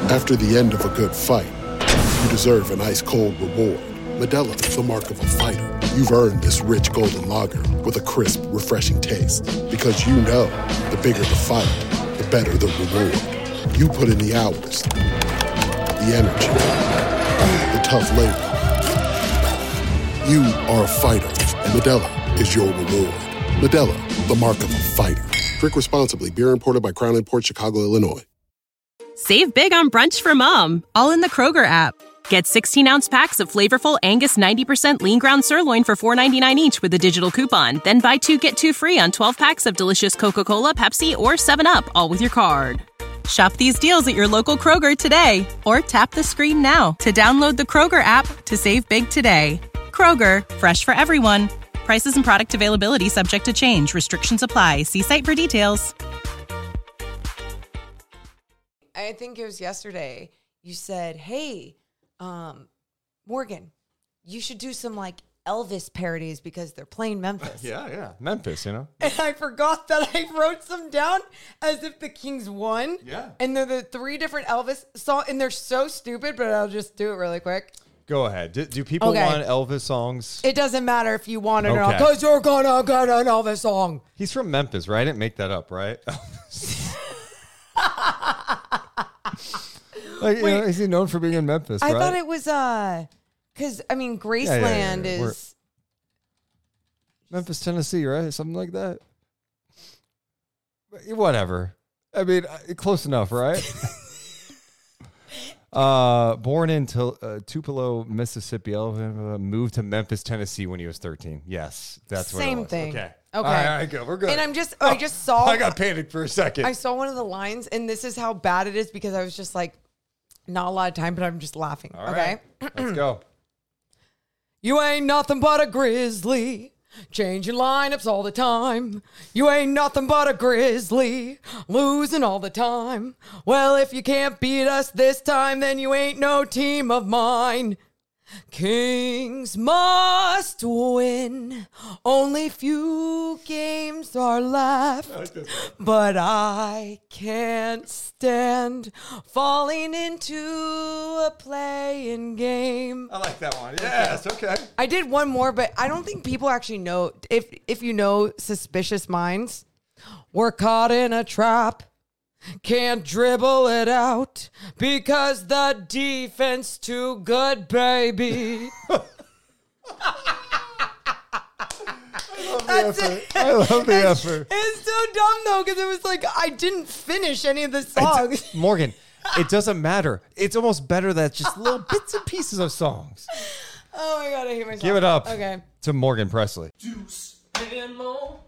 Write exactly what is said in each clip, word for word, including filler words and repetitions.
After the end of a good fight, you deserve an ice-cold reward. Modelo is the mark of a fighter. You've earned this rich golden lager with a crisp, refreshing taste. Because you know, the bigger the fight, the better the reward. You put in the hours, the energy, the tough labor. You are a fighter, and Modelo is your reward. Modelo, the mark of a fighter. Drink responsibly. Beer imported by Crown Imports, Chicago, Illinois. Save big on brunch for mom, all in the Kroger app. Get sixteen-ounce packs of flavorful Angus ninety percent lean ground sirloin for four ninety-nine each with a digital coupon. Then buy two, get two free on twelve packs of delicious Coca-Cola, Pepsi, or seven up, all with your card. Shop these deals at your local Kroger today, or tap the screen now to download the Kroger app to save big today. Kroger, fresh for everyone. Prices and product availability subject to change. Restrictions apply. See site for details. I think it was yesterday, you said, hey, um, Morgan, you should do some like Elvis parodies because they're playing Memphis. Yeah, yeah. Memphis, you know. And I forgot that I wrote some down as if the Kings won. Yeah. And they're the three different Elvis songs, and they're so stupid, but I'll just do it really quick. Go ahead. Do, do people Okay. want Elvis songs? It doesn't matter if you want it or not, Okay. because you're gonna get an Elvis song. He's from Memphis, right? I didn't make that up, right? Like, you know, is he known for being in Memphis, I right? thought it was, uh, because, I mean, Graceland Yeah, yeah, yeah, yeah. We're- is... Memphis, Tennessee, right? Something like that. Whatever. I mean, uh, close enough, right? uh, born in Tul- uh, Tupelo, Mississippi, uh, moved to Memphis, Tennessee when he was thirteen. Yes, that's what it Same was. thing. Okay. Okay. All right, all right, good. We're good. And I'm just, I just saw... I got panicked for a second. I saw one of the lines, and this is how bad it is because I was just like, not a lot of time, but I'm just laughing. All okay. right. Let's go. You ain't nothing but a grizzly, changing lineups all the time. You ain't nothing but a grizzly, losing all the time. Well, if you can't beat us this time, then you ain't no team of mine. Kings must win. Only few games are left. But I can't stand falling into a playing game. I like that one. Yes, okay. I did one more, but I don't think people actually know. If if you know Suspicious Minds, we're caught in a trap. Can't dribble it out because the defense too good, baby. I love the effort. I love the effort. It's so dumb, though, because it was like I didn't finish any of the songs. It's- Morgan, it doesn't matter. It's almost better that just little bits and pieces of songs. Oh, my God, I hate myself. Give it up Okay. to Morgan Presley. Deuce and more.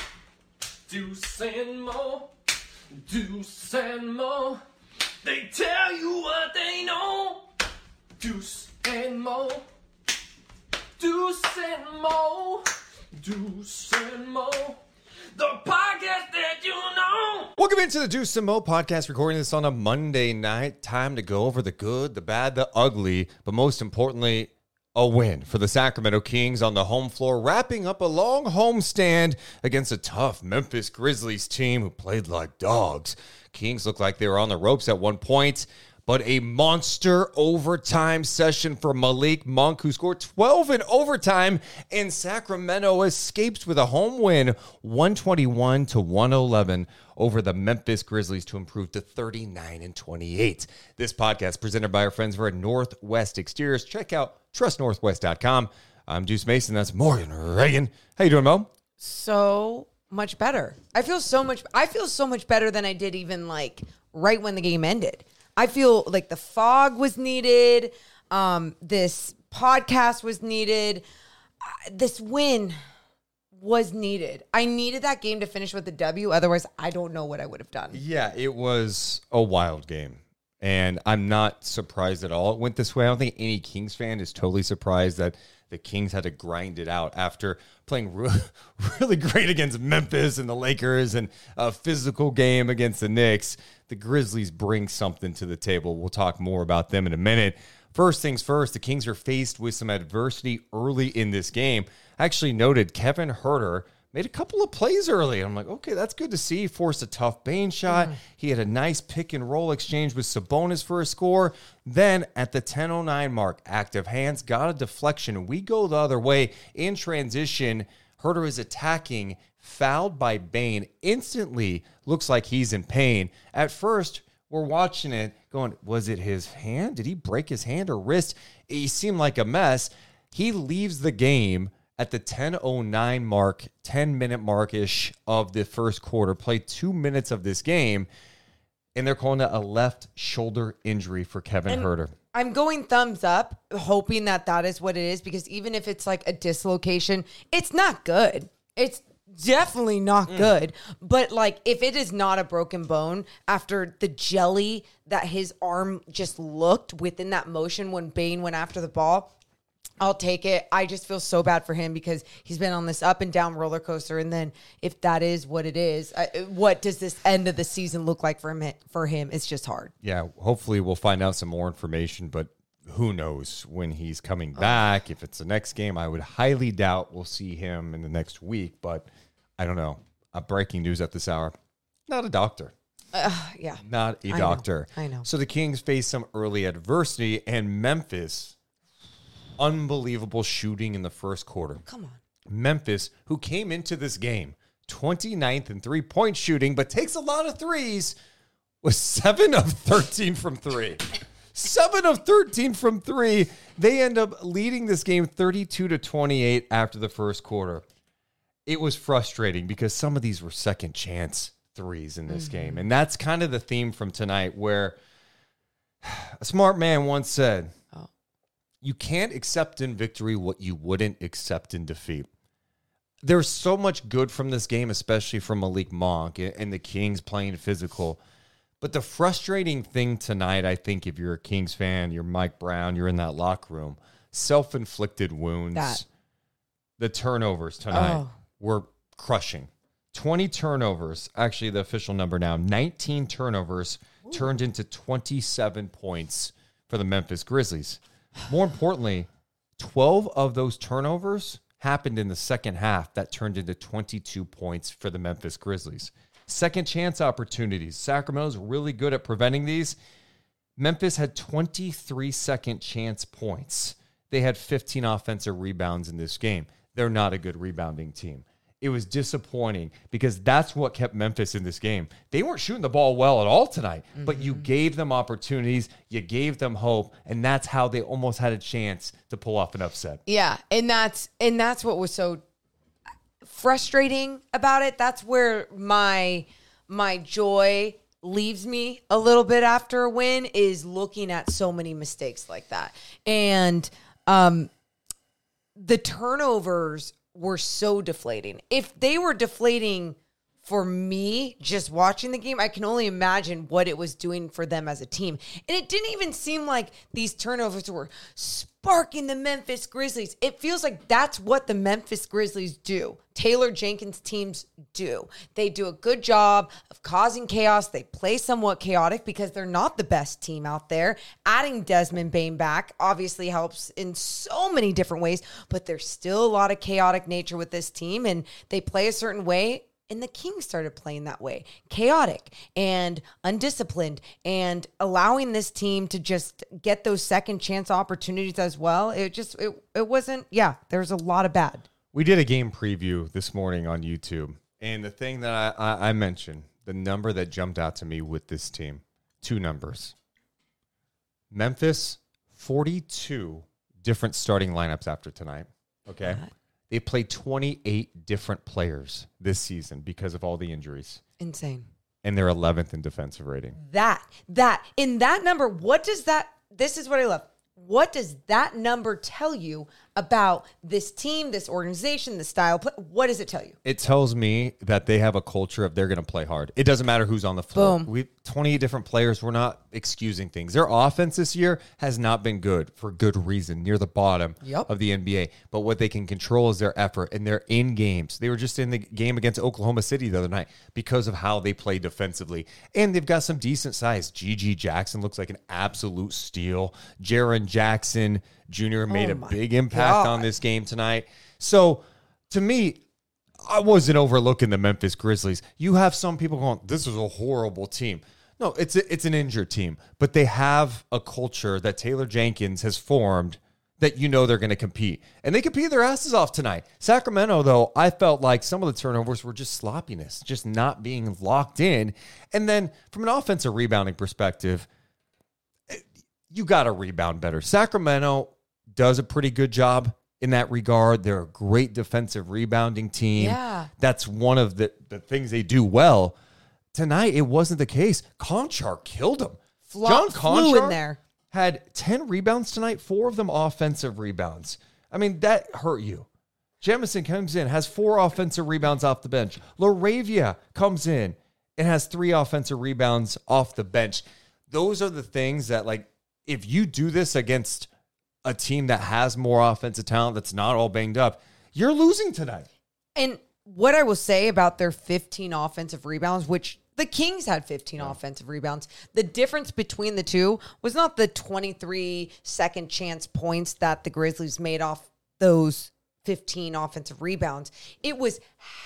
Deuce and more. Deuce and more. They tell you what they know. Deuce and more. Deuce and more. Deuce and more. The podcast that you know. Welcome into the Deuce and Mo podcast, recording this on a Monday night. Time to go over the good, the bad, the ugly, but most importantly, a win for the Sacramento Kings on the home floor, wrapping up a long homestand against a tough Memphis Grizzlies team who played like dogs. Kings looked like they were on the ropes at one point, but a monster overtime session for Malik Monk, who scored twelve in overtime, and Sacramento escapes with a home win, one twenty-one to one eleven over the Memphis Grizzlies to improve to thirty-nine and twenty-eight. This podcast presented by our friends over at Northwest Exteriors. Check out trust northwest dot com. I'm Deuce Mason. That's Morgan Reagan. How you doing, Mo? So much better. I feel so much. I feel so much better than I did even like right when the game ended. I feel like the fog was needed. Um, this podcast was needed. Uh, this win was needed. I needed that game to finish with a W. Otherwise, I don't know what I would have done. Yeah, it was a wild game. And I'm not surprised at all it went this way. I don't think any Kings fan is totally surprised that the Kings had to grind it out after playing re- really great against Memphis and the Lakers and a physical game against the Knicks. The Grizzlies bring something to the table. We'll talk more about them in a minute. First things first, the Kings are faced with some adversity early in this game. I actually noted Kevin Huerter made a couple of plays early. I'm like, okay, that's good to see. He forced a tough Bane shot. Mm. He had a nice pick and roll exchange with Sabonis for a score. Then at the ten oh nine mark, active hands, got a deflection. We go the other way in transition. Huerter is attacking, fouled by Bane. Instantly looks like he's in pain. At first, we're watching it going, was it his hand? Did he break his hand or wrist? He seemed like a mess. He leaves the game at the ten oh nine mark, ten-minute mark-ish of the first quarter, played two minutes of this game, and they're calling it a left shoulder injury for Kevin and Huerter. I'm going thumbs up, hoping that that is what it is, because even if it's like a dislocation, it's not good. It's definitely not mm. good. But like, if it is not a broken bone, after the jelly that his arm just looked within that motion when Bane went after the ball, I'll take it. I just feel so bad for him because he's been on this up and down roller coaster. And then if that is what it is, I, what does this end of the season look like for him? For him, it's just hard. Yeah, hopefully we'll find out some more information, but who knows when he's coming back. Oh. If it's the next game, I would highly doubt we'll see him in the next week, but I don't know. Uh, breaking news at this hour. Not a doctor. Uh, yeah. Not a I doctor. Know. I know. So the Kings face some early adversity, and Memphis, unbelievable shooting in the first quarter. Come on. Memphis, who came into this game twenty-ninth in three-point shooting, but takes a lot of threes, was seven of thirteen from three. seven of thirteen from three. They end up leading this game thirty-two to twenty-eight after the first quarter. It was frustrating because some of these were second chance threes in this mm-hmm. game. And that's kind of the theme from tonight, where a smart man once said, oh. you can't accept in victory what you wouldn't accept in defeat. There's so much good from this game, especially from Malik Monk and the Kings playing physical. But the frustrating thing tonight, I think, if you're a Kings fan, you're Mike Brown, you're in that locker room, self-inflicted wounds, that. the turnovers tonight oh. were crushing. twenty turnovers, actually the official number now, nineteen turnovers Ooh. turned into twenty-seven points for the Memphis Grizzlies. More importantly, twelve of those turnovers happened in the second half that turned into twenty-two points for the Memphis Grizzlies. Second chance opportunities. Sacramento's really good at preventing these. Memphis had twenty-three second chance points. They had fifteen offensive rebounds in this game. They're not a good rebounding team. It was disappointing because that's what kept Memphis in this game. They weren't shooting the ball well at all tonight, mm-hmm. but you gave them opportunities, you gave them hope, and that's how they almost had a chance to pull off an upset. Yeah, and that's and that's what was so frustrating about it. That's where my my joy leaves me a little bit after a win, is looking at so many mistakes like that. And um, the turnovers were so deflating. If they were deflating for me just watching the game, I can only imagine what it was doing for them as a team. And it didn't even seem like these turnovers were sparking the Memphis Grizzlies. It feels like that's what the Memphis Grizzlies do. Taylor Jenkins teams do. They do a good job of causing chaos. They play somewhat chaotic because they're not the best team out there. Adding Desmond Bane back obviously helps in so many different ways, but there's still a lot of chaotic nature with this team, and they play a certain way. And the Kings started playing that way, chaotic and undisciplined, and allowing this team to just get those second chance opportunities as well. It just, it, it wasn't, yeah, there's a lot of bad. We did a game preview this morning on YouTube, and the thing that I, I, I mentioned, the number that jumped out to me with this team, two numbers. Memphis, forty-two different starting lineups after tonight, okay? What? They played twenty-eight different players this season because of all the injuries. Insane. And they're eleventh in defensive rating. That, that, in that number, what does that, this is what I love. What does that number tell you about this team, this organization, the style? What does it tell you? It tells me that they have a culture of they're going to play hard. It doesn't matter who's on the floor. Boom. We twenty-eight different players. We're not excusing things. Their offense this year has not been good for good reason, near the bottom yep. of the N B A. But what they can control is their effort, and they're in games. They were just in the game against Oklahoma City the other night because of how they play defensively. And they've got some decent size. G G Jackson looks like an absolute steal. Jaren Jackson Junior made oh a big impact God. on this game tonight. So, to me, I wasn't overlooking the Memphis Grizzlies. You have some people going, this is a horrible team. No, it's a, it's an injured team, but they have a culture that Taylor Jenkins has formed that you know they're going to compete. And they compete their asses off tonight. Sacramento, though, I felt like some of the turnovers were just sloppiness, just not being locked in. And then from an offensive rebounding perspective, you got to rebound better. Sacramento does a pretty good job in that regard. They're a great defensive rebounding team. Yeah. That's one of the, the things they do well. Tonight, it wasn't the case. Conchar killed him. Flo- John flew Conchar in there. had ten rebounds tonight, four of them offensive rebounds. I mean, that hurt you. Jamison comes in, has four offensive rebounds off the bench. Laravia comes in and has three offensive rebounds off the bench. Those are the things that, like, if you do this against a team that has more offensive talent that's not all banged up, you're losing tonight. And what I will say about their fifteen offensive rebounds, which the Kings had fifteen yeah. offensive rebounds. The difference between the two was not the twenty-three second chance points that the Grizzlies made off those fifteen offensive rebounds. It was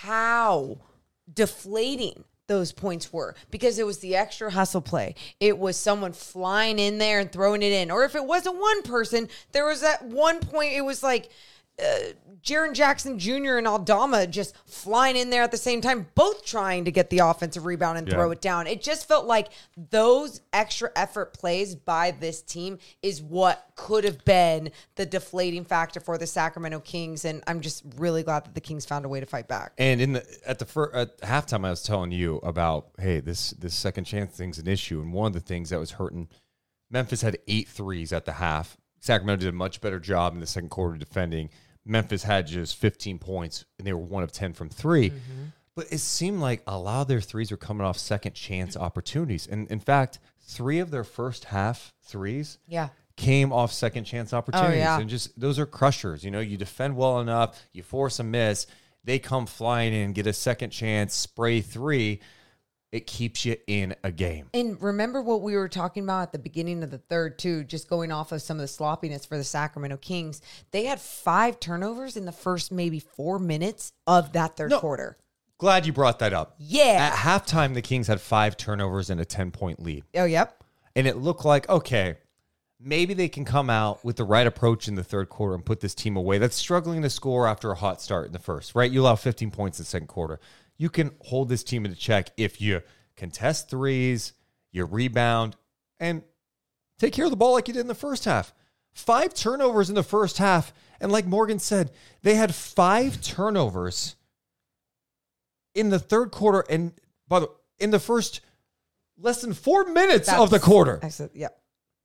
how deflating those points were, because it was the extra hustle play. It was someone flying in there and throwing it in. Or if it wasn't one person, there was at one point, it was like Uh, Jaren Jackson Junior and Aldama just flying in there at the same time, both trying to get the offensive rebound and yeah. throw it down. It just felt like those extra effort plays by this team is what could have been the deflating factor for the Sacramento Kings. And I'm just really glad that the Kings found a way to fight back. And in the at the fir- at halftime, I was telling you about, hey, this this second chance thing's an issue. And one of the things that was hurting, Memphis had eight threes at the half. Sacramento did a much better job in the second quarter defending. Memphis had just fifteen points, and they were one of ten from three. Mm-hmm. But it seemed like a lot of their threes were coming off second chance opportunities. And in fact, three of their first half threes yeah. came off second chance opportunities. Oh, yeah. And just those are crushers. You know, you defend well enough, you force a miss, they come flying in, get a second chance, spray three. It keeps you in a game. And remember what we were talking about at the beginning of the third, too, just going off of some of the sloppiness for the Sacramento Kings. They had five turnovers in the first maybe four minutes of that third no, quarter. Glad you brought that up. Yeah. At halftime, the Kings had five turnovers and a ten-point lead. Oh, yep. And it looked like, okay, maybe they can come out with the right approach in the third quarter and put this team away that's struggling to score after a hot start in the first, right? You allow fifteen points in the second quarter. You can hold this team in check if you contest threes, you rebound, and take care of the ball like you did in the first half. Five turnovers in the first half. And like Morgan said, they had five turnovers in the third quarter and by the in the first less than four minutes That's, of the quarter. I said, yep.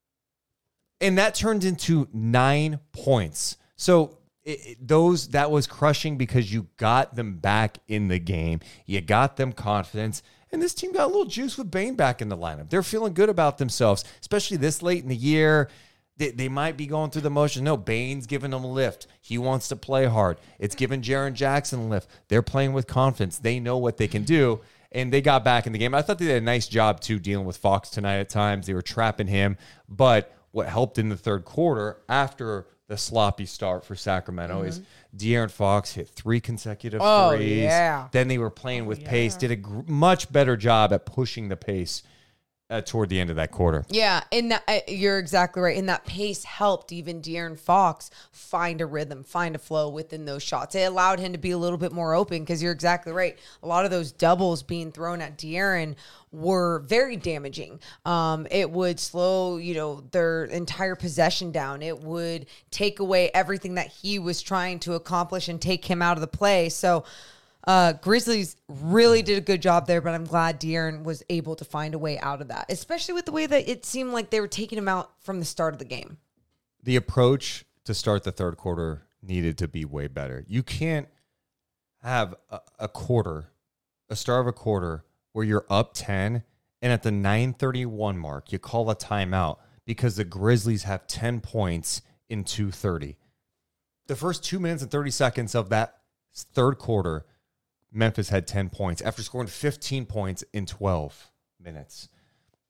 And that turned into nine points. So It, it, those that was crushing because you got them back in the game. You got them confidence. And this team got a little juice with Bane back in the lineup. They're feeling good about themselves, especially this late in the year. They, they might be going through the motion. No, Bane's giving them a lift. He wants to play hard. It's giving Jaren Jackson a lift. They're playing with confidence. They know what they can do. And they got back in the game. I thought they did a nice job, too, dealing with Fox tonight at times. They were trapping him. But what helped in the third quarter after the sloppy start for Sacramento mm-hmm. is De'Aaron Fox hit three consecutive oh, threes. Yeah. Then they were playing oh, with yeah. pace, did a gr- much better job at pushing the pace uh, toward the end of that quarter. Yeah, and that, uh, you're exactly right. And that pace helped even De'Aaron Fox find a rhythm, find a flow within those shots. It allowed him to be a little bit more open because you're exactly right. A lot of those doubles being thrown at De'Aaron were very damaging. Um, it would slow, you know, their entire possession down. It would take away everything that he was trying to accomplish and take him out of the play. So uh, Grizzlies really did a good job there, but I'm glad De'Aaron was able to find a way out of that, especially with the way that it seemed like they were taking him out from the start of the game. The approach to start the third quarter needed to be way better. You can't have a, a quarter, a start of a quarter, where you're up ten, and at the nine thirty-one mark, you call a timeout because the Grizzlies have ten points in two thirty. The first two minutes and thirty seconds of that third quarter, Memphis had ten points after scoring fifteen points in twelve minutes.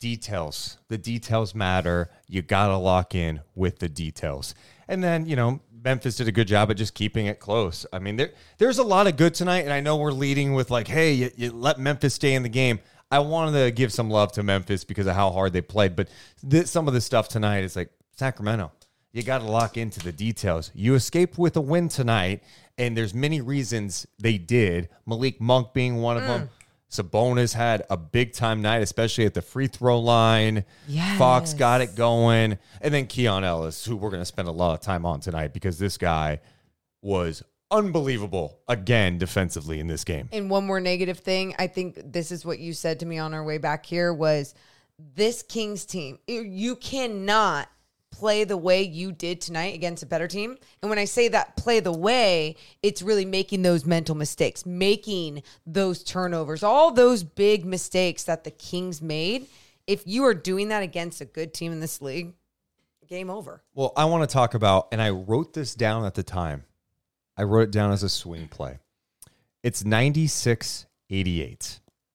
details. The details matter. You got to lock in with the details. And then, you know, Memphis did a good job at just keeping it close. I mean, there there's a lot of good tonight, and I know we're leading with like, hey, you, you let Memphis stay in the game. I wanted to give some love to Memphis because of how hard they played, but th- some of the stuff tonight is like, Sacramento, you got to lock into the details. You escaped with a win tonight, and there's many reasons they did, Malik Monk being one of mm. them. Sabonis had a big-time night, especially at the free throw line. Yes. Fox got it going. And then Keon Ellis, who we're going to spend a lot of time on tonight because this guy was unbelievable, again, defensively in this game. And one more negative thing, I think this is what you said to me on our way back here, was this Kings team, you cannot play the way you did tonight against a better team. And when I say that play the way, it's really making those mental mistakes, making those turnovers, all those big mistakes that the Kings made. If you are doing that against a good team in this league, game over. Well, I want to talk about, and I wrote this down at the time. I wrote it down as a swing play. It's ninety-six eighty-eight.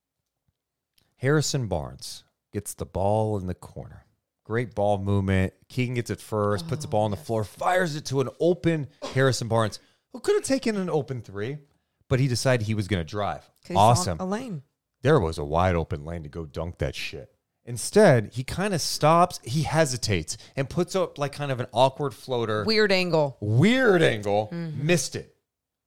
Harrison Barnes gets the ball in the corner. Great ball movement. Keegan gets it first, puts the ball on the floor, fires it to an open Harrison Barnes, who could have taken an open three, but he decided he was going to drive. Awesome. A lane. There was a wide open lane to go dunk that shit. Instead, he kind of stops, he hesitates, and puts up like kind of an awkward floater. Weird angle. Weird angle. Mm-hmm. Missed it.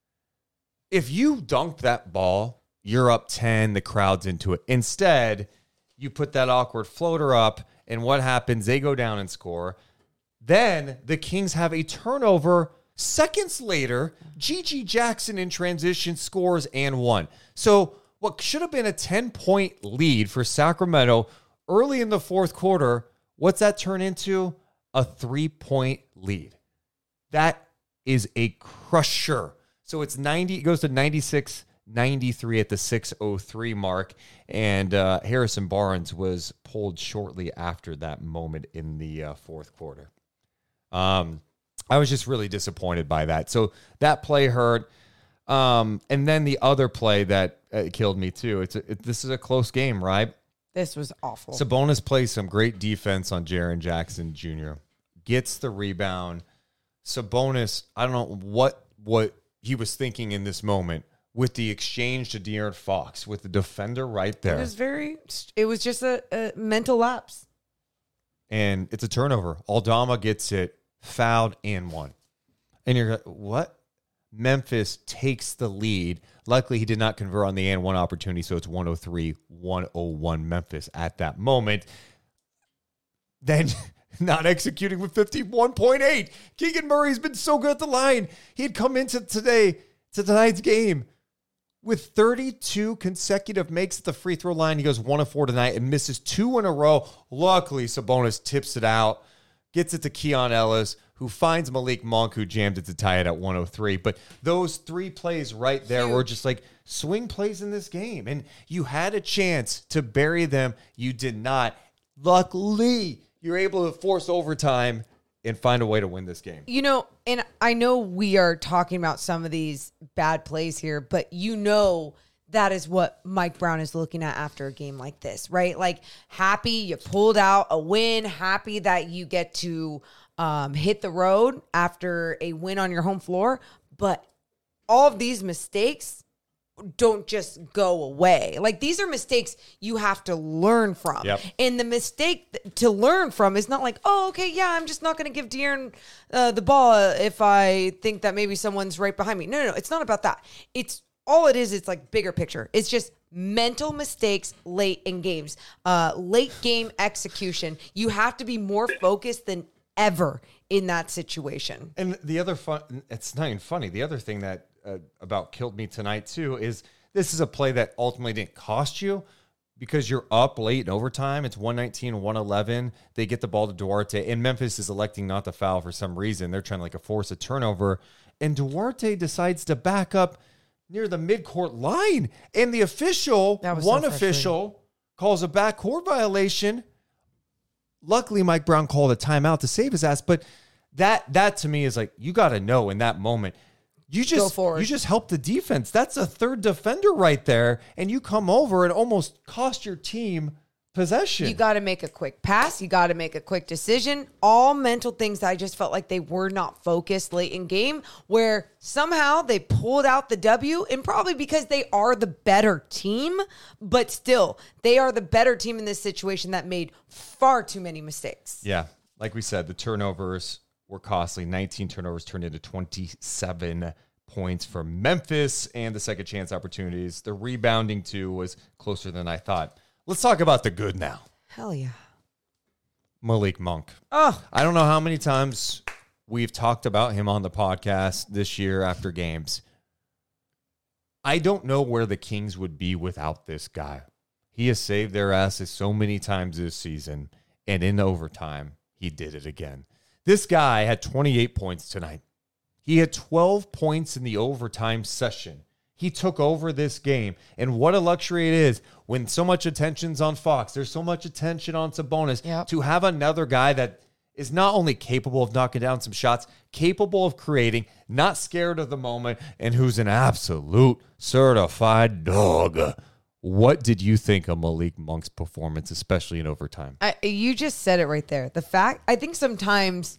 If you dunked that ball, you're up ten, the crowd's into it. Instead, you put that awkward floater up, and what happens? They go down and score. Then the Kings have a turnover. Seconds later, Gigi Jackson in transition scores and one. So what should have been a ten-point lead for Sacramento early in the fourth quarter, what's that turn into? A three-point lead. That is a crusher. So it's ninety. It goes to ninety-six ninety-three at the six oh three mark, and uh, Harrison Barnes was pulled shortly after that moment in the uh, fourth quarter. Um, I was just really disappointed by that. So that play hurt, um, and then the other play that uh, killed me too. It's a, it, this is a close game, right? This was awful. Sabonis plays some great defense on Jaren Jackson Junior Gets the rebound. Sabonis, I don't know what what he was thinking in this moment, with the exchange to De'Aaron Fox, with the defender right there. It was very, it was just a, a mental lapse. And it's a turnover. Aldama gets it, fouled, and one. And you're like, what? Memphis takes the lead. Luckily, he did not convert on the and one opportunity, so it's one oh three one oh one Memphis at that moment. Then not executing with fifty-one point eight. Keegan Murray's been so good at the line. He had come into today, to tonight's game, with thirty-two consecutive makes at the free throw line. He goes one of four tonight and misses two in a row. Luckily, Sabonis tips it out, gets it to Keon Ellis, who finds Malik Monk, who jammed it to tie it at one oh three. But those three plays right there were just like swing plays in this game. And you had a chance to bury them. You did not. Luckily, you're able to force overtime and find a way to win this game. You know, and I know we are talking about some of these bad plays here, but you know that is what Mike Brown is looking at after a game like this, right? Like, happy you pulled out a win, happy that you get to um, hit the road after a win on your home floor, but all of these mistakes don't just go away. Like, these are mistakes you have to learn from. Yep. And the mistake th- to learn from is not like, oh, okay, yeah, I'm just not going to give De'Aaron uh, the ball if I think that maybe someone's right behind me. No, no, no. It's not about that. It's all it is. It's like bigger picture. It's just mental mistakes late in games, uh, late game execution. You have to be more focused than ever in that situation. And the other fun, it's not even funny. The other thing that uh, about killed me tonight too is this is a play that ultimately didn't cost you because you're up late in overtime. It's one nineteen, one eleven. They get the ball to Duarte, and Memphis is electing not to foul for some reason. They're trying to like a force a turnover, and Duarte decides to back up near the midcourt line, and the official, one so official, calls a backcourt violation. Luckily, Mike Brown called a timeout to save his ass, but that that to me is like, you got to know in that moment, you just you just help the defense. That's a third defender right there, and you come over and almost cost your team possession. You got to make a quick pass. You got to make a quick decision. All mental things that I just felt like they were not focused late in game, where somehow they pulled out the W, and probably because they are the better team, but still, they are the better team in this situation that made far too many mistakes. Yeah. Like we said, the turnovers were costly. nineteen turnovers turned into twenty-seven points for Memphis, and the second chance opportunities. The rebounding, too, was closer than I thought. Let's talk about the good now. Hell yeah. Malik Monk. Oh, I don't know how many times we've talked about him on the podcast this year after games. I don't know where the Kings would be without this guy. He has saved their asses so many times this season, and in overtime, he did it again. This guy had twenty-eight points tonight. He had twelve points in the overtime session. He took over this game. And what a luxury it is when so much attention's on Fox. There's so much attention on Sabonis. Yep. To have another guy that is not only capable of knocking down some shots, capable of creating, not scared of the moment, and who's an absolute certified dog. What did you think of Malik Monk's performance, especially in overtime? I, you just said it right there. The fact, I think sometimes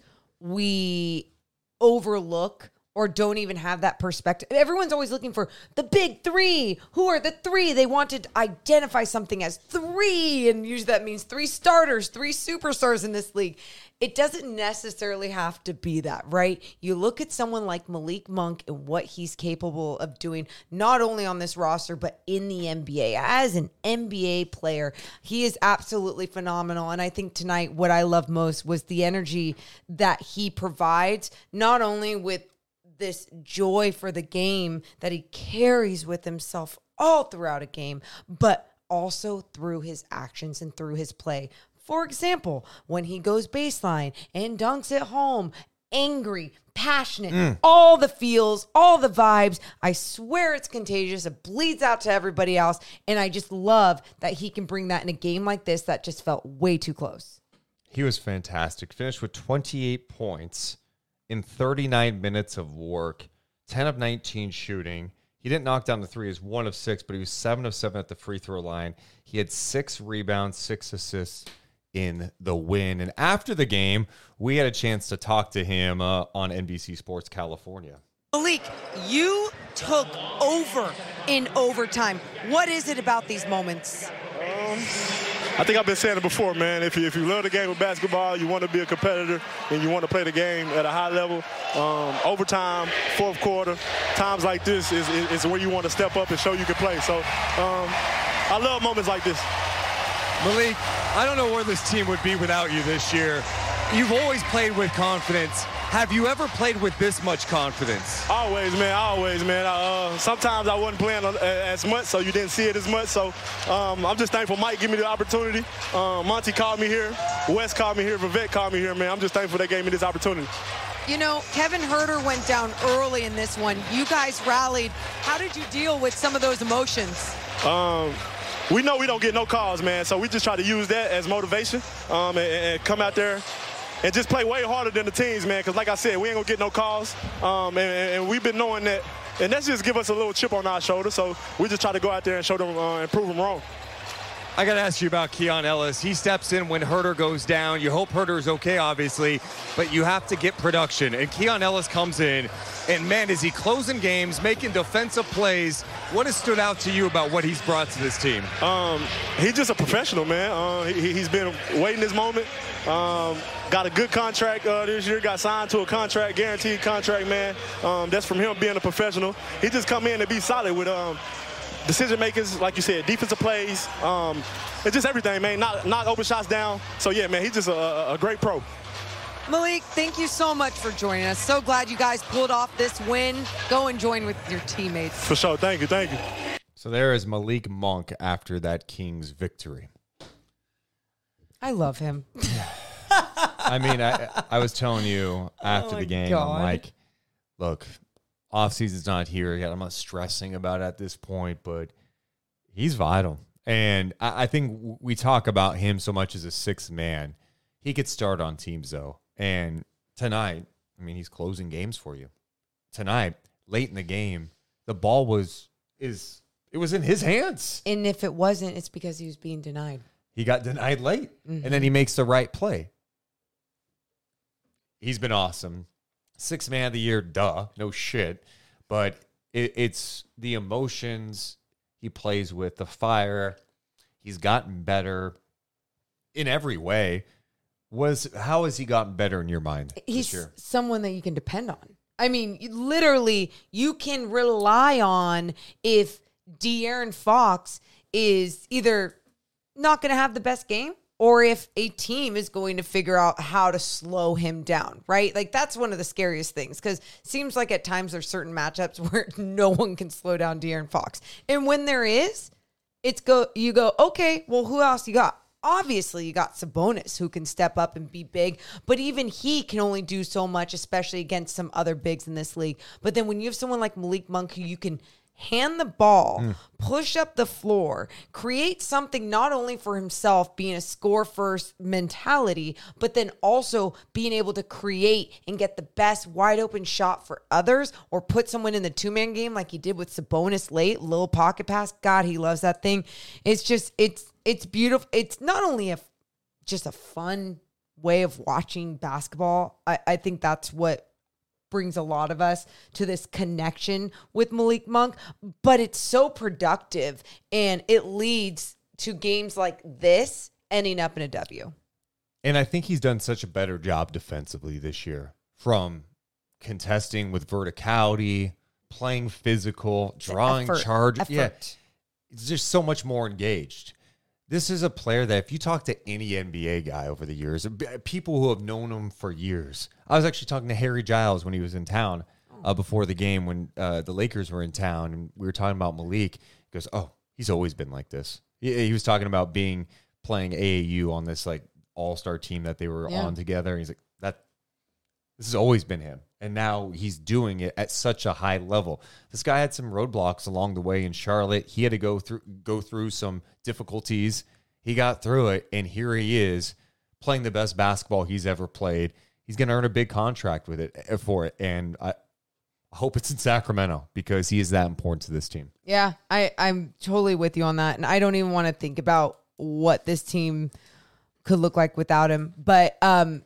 we overlook or don't even have that perspective. Everyone's always looking for the big three. Who are the three? They want to identify something as three, and usually that means three starters, three superstars in this league. It doesn't necessarily have to be that, right? You look at someone like Malik Monk and what he's capable of doing, not only on this roster, but in the N B A. As an N B A player, he is absolutely phenomenal. And I think tonight what I love most was the energy that he provides, not only with this joy for the game that he carries with himself all throughout a game, but also through his actions and through his play. For example, when he goes baseline and dunks it home, angry, passionate, mm. all the feels, all the vibes. I swear it's contagious. It bleeds out to everybody else. And I just love that he can bring that in a game like this that just felt way too close. He was fantastic. Finished with twenty-eight points in thirty-nine minutes of work, ten of nineteen shooting. He didn't knock down the three. He was one of six, but he was seven of seven at the free throw line. He had six rebounds, six assists in the win. And after the game, we had a chance to talk to him uh, on N B C Sports California. Malik, you took over in overtime. What is it about these moments? Um, I think I've been saying it before, man. If you, if you love the game of basketball, you want to be a competitor, and you want to play the game at a high level, um, overtime, fourth quarter, times like this is, is, is where you want to step up and show you can play. So um, I love moments like this. Malik, I don't know where this team would be without you this year. You've always played with confidence. Have you ever played with this much confidence? Always, man, always, man. Uh, sometimes I wasn't playing as much, so you didn't see it as much. So um, I'm just thankful Mike gave me the opportunity. Um, Monty called me here. Wes called me here. Vivek called me here, man. I'm just thankful they gave me this opportunity. You know, Kevin Huerter went down early in this one. You guys rallied. How did you deal with some of those emotions? Um, we know we don't get no calls, man, so we just try to use that as motivation um, and, and come out there and just play way harder than the teams, man, because like I said, we ain't going to get no calls, um, and, and we've been knowing that, and that's just give us a little chip on our shoulder, so we just try to go out there and show them uh, and prove them wrong. I got to ask you about Keon Ellis. He steps in when Huerter goes down. You hope Huerter is okay, obviously, but you have to get production. And Keon Ellis comes in, and, man, is he closing games, making defensive plays. What has stood out to you about what he's brought to this team? Um, he's just a professional, man. Uh, he, he's been waiting this moment. Um, got a good contract uh, this year. Got signed to a contract, guaranteed contract, man. Um, that's from him being a professional. He just come in and be solid with um, – decision makers, like you said, defensive plays, um, it's just everything, man. Not not open shots down. So yeah, man, he's just a, a great pro. Malik, thank you so much for joining us. So glad you guys pulled off this win. Go and join with your teammates. For sure. Thank you. Thank you. So there is Malik Monk after that Kings victory. I love him. I mean, I I was telling you after Oh the game, God. I'm like, look, offseason's not here yet. I'm not stressing about it at this point, but he's vital. And I, I think we talk about him so much as a sixth man. He could start on teams, though. And tonight, I mean, he's closing games for you. Tonight, late in the game, the ball was is it was in his hands. And if it wasn't, it's because he was being denied. he got denied late, Mm-hmm. and then he makes the right play. He's been awesome. Sixth man of the year, duh, no shit. But it, it's the emotions he plays with, the fire. He's gotten better in every way. Was how has he gotten better in your mind He's this year? someone that you can depend on. I mean, you- literally, you can rely on if De'Aaron Fox is either not going to have the best game or if a team is going to figure out how to slow him down, right? Like, that's one of the scariest things, because it seems like at times there's certain matchups where no one can slow down De'Aaron Fox. And when there is, it's go you go, okay, well, who else you got? Obviously, you got Sabonis, who can step up and be big, but even he can only do so much, especially against some other bigs in this league. But then when you have someone like Malik Monk, who you can hand the ball, mm. push up the floor, create something not only for himself, being a score-first mentality, but then also being able to create and get the best wide-open shot for others, or put someone in the two-man game like he did with Sabonis late, little pocket pass. God, he loves that thing. It's just, it's it's beautiful. It's not only a just a fun way of watching basketball. I, I think that's what brings a lot of us to this connection with Malik Monk, but it's so productive, and it leads to games like this ending up in a W. And I think he's done such a better job defensively this year, from contesting with verticality, playing physical, drawing effort, charges. effort. Yeah, it's just so much more engaged. This is a player that if you talk to any N B A guy over the years, people who have known him for years. I was actually talking to Harry Giles when he was in town uh, before the game when uh, the Lakers were in town, and we were talking about Malik. He goes, oh, he's always been like this. He, he was talking about being playing A A U on this like all-star team that they were Yeah. on together. And he's like, that this has always been him. And now he's doing it at such a high level. This guy had some roadblocks along the way in Charlotte. He had to go through go through some difficulties. He got through it, and here he is playing the best basketball he's ever played. He's going to earn a big contract with it for it, and I hope it's in Sacramento because he is that important to this team. Yeah, I, I'm totally with you on that, and I don't even want to think about what this team could look like without him. But um,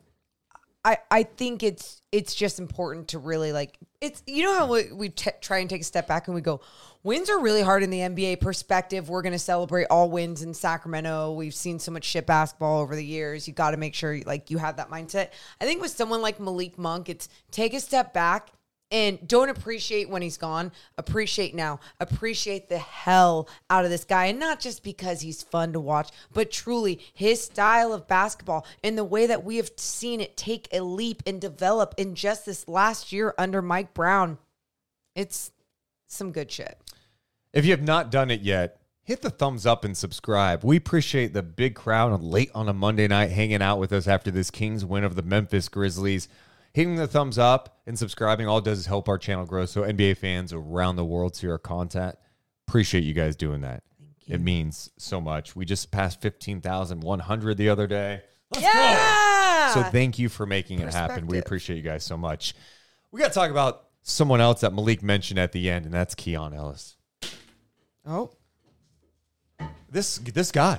I I think it's it's just important to really like it's you know how we, we t- try and take a step back and we go, wins are really hard in the N B A perspective. We're going to celebrate all wins in Sacramento. We've seen so much shit basketball over the years. You got to make sure like you have that mindset. I think with someone like Malik Monk, it's take a step back and don't appreciate when he's gone. Appreciate now. Appreciate the hell out of this guy. And not just because he's fun to watch, but truly his style of basketball and the way that we have seen it take a leap and develop in just this last year under Mike Brown. It's some good shit. If you have not done it yet, hit the thumbs up and subscribe. We appreciate the big crowd late on a Monday night hanging out with us after this Kings win over the Memphis Grizzlies. Hitting the thumbs up and subscribing all it does is help our channel grow so N B A fans around the world see our content. Appreciate you guys doing that. Thank you. It means so much. We just passed fifteen thousand one hundred the other day. Let's Yeah! go. So thank you for making it happen. We Perspective. appreciate you guys so much. We got to talk about someone else that Malik mentioned at the end, and that's Keon Ellis. Oh. This this guy.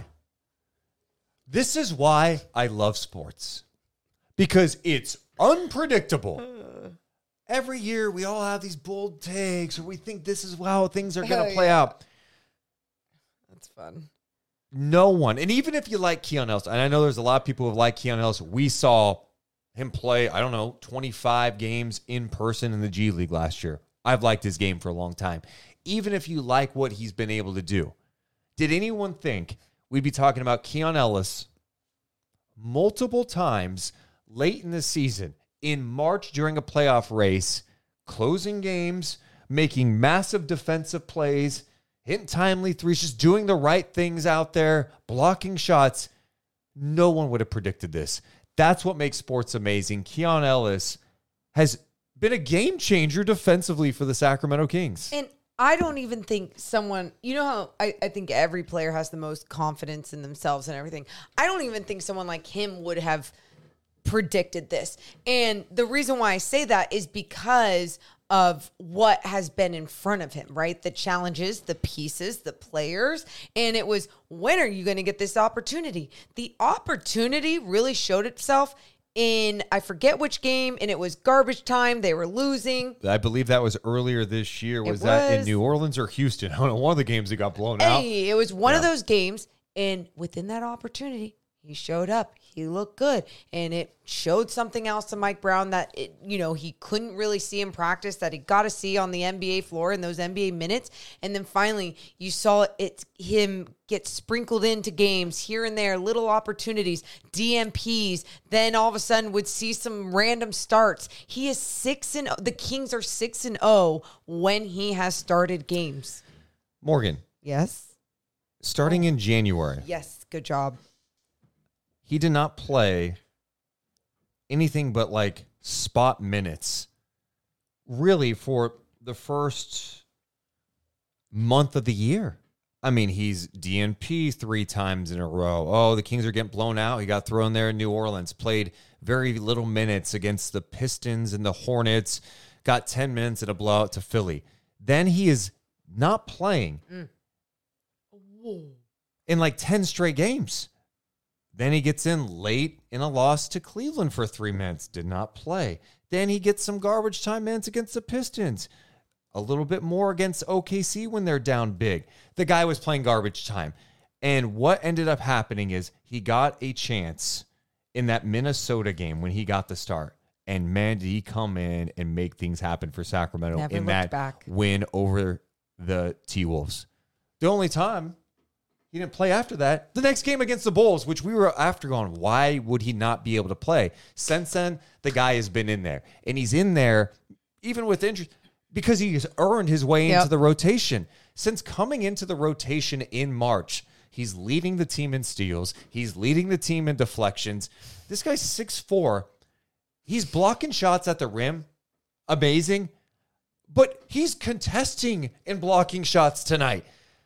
This is why I love sports. Because it's unpredictable. Every year we all have these bold takes, or we think this is how things are going to Oh, play yeah. out. That's fun. No one, and even if you like Keon Ellis, and I know there's a lot of people who like Keon Ellis, we saw him play, I don't know, twenty-five games in person in the G League last year. I've liked his game for a long time. Even if you like what he's been able to do, did anyone think we'd be talking about Keon Ellis multiple times late in the season, in March during a playoff race, closing games, making massive defensive plays, hitting timely threes, just doing the right things out there, blocking shots? No one would have predicted this. That's what makes sports amazing. Keon Ellis has been a game changer defensively for the Sacramento Kings. And I don't even think someone, you know how I, I think every player has the most confidence in themselves and everything. I don't even think someone like him would have predicted this. And the reason why I say that is because of what has been in front of him, right? The challenges, the pieces, the players. And it was, when are you going to get this opportunity? The opportunity really showed itself in, I forget which game, and it was garbage time. They were losing. I believe that was earlier this year. Was, It that in was. New Orleans or Houston? I don't know. One of the games that got blown out. Hey, it was one of Yeah. those games. And within that opportunity, he showed up. He looked good. And it showed something else to Mike Brown that, it, you know, he couldn't really see in practice, that he got to see on the N B A floor in those N B A minutes. And then finally, you saw it him get sprinkled into games here and there, little opportunities, D M Ps. Then all of a sudden would see some random starts. He is six and the Kings are six and oh when he has started games. Morgan, Yes. starting in January, Yes. Good job. he did not play anything but like spot minutes really for the first month of the year. I mean, he's D N P three times in a row. Oh, the Kings are getting blown out. He got thrown there in New Orleans, played very little minutes against the Pistons and the Hornets, got ten minutes in a blowout to Philly. Then he is not playing Mm. in like ten straight games. Then he gets in late in a loss to Cleveland for three minutes, did not play. Then he gets some garbage time minutes against the Pistons. A little bit more against O K C when they're down big. The guy was playing garbage time. And what ended up happening is he got a chance in that Minnesota game when he got the start. And man, did he come in and make things happen for Sacramento Never in looked that back. win over the T-Wolves. The only time he didn't play after that, the next game against the Bulls, which we were after going, why would he not be able to play? Since then, the guy has been in there. And he's in there, even with injury, because he has earned his way Yep. into the rotation. Since coming into the rotation in March, he's leading the team in steals. He's leading the team in deflections. This guy's six foot four. He's blocking shots at the rim. Amazing. But he's contesting and blocking shots tonight.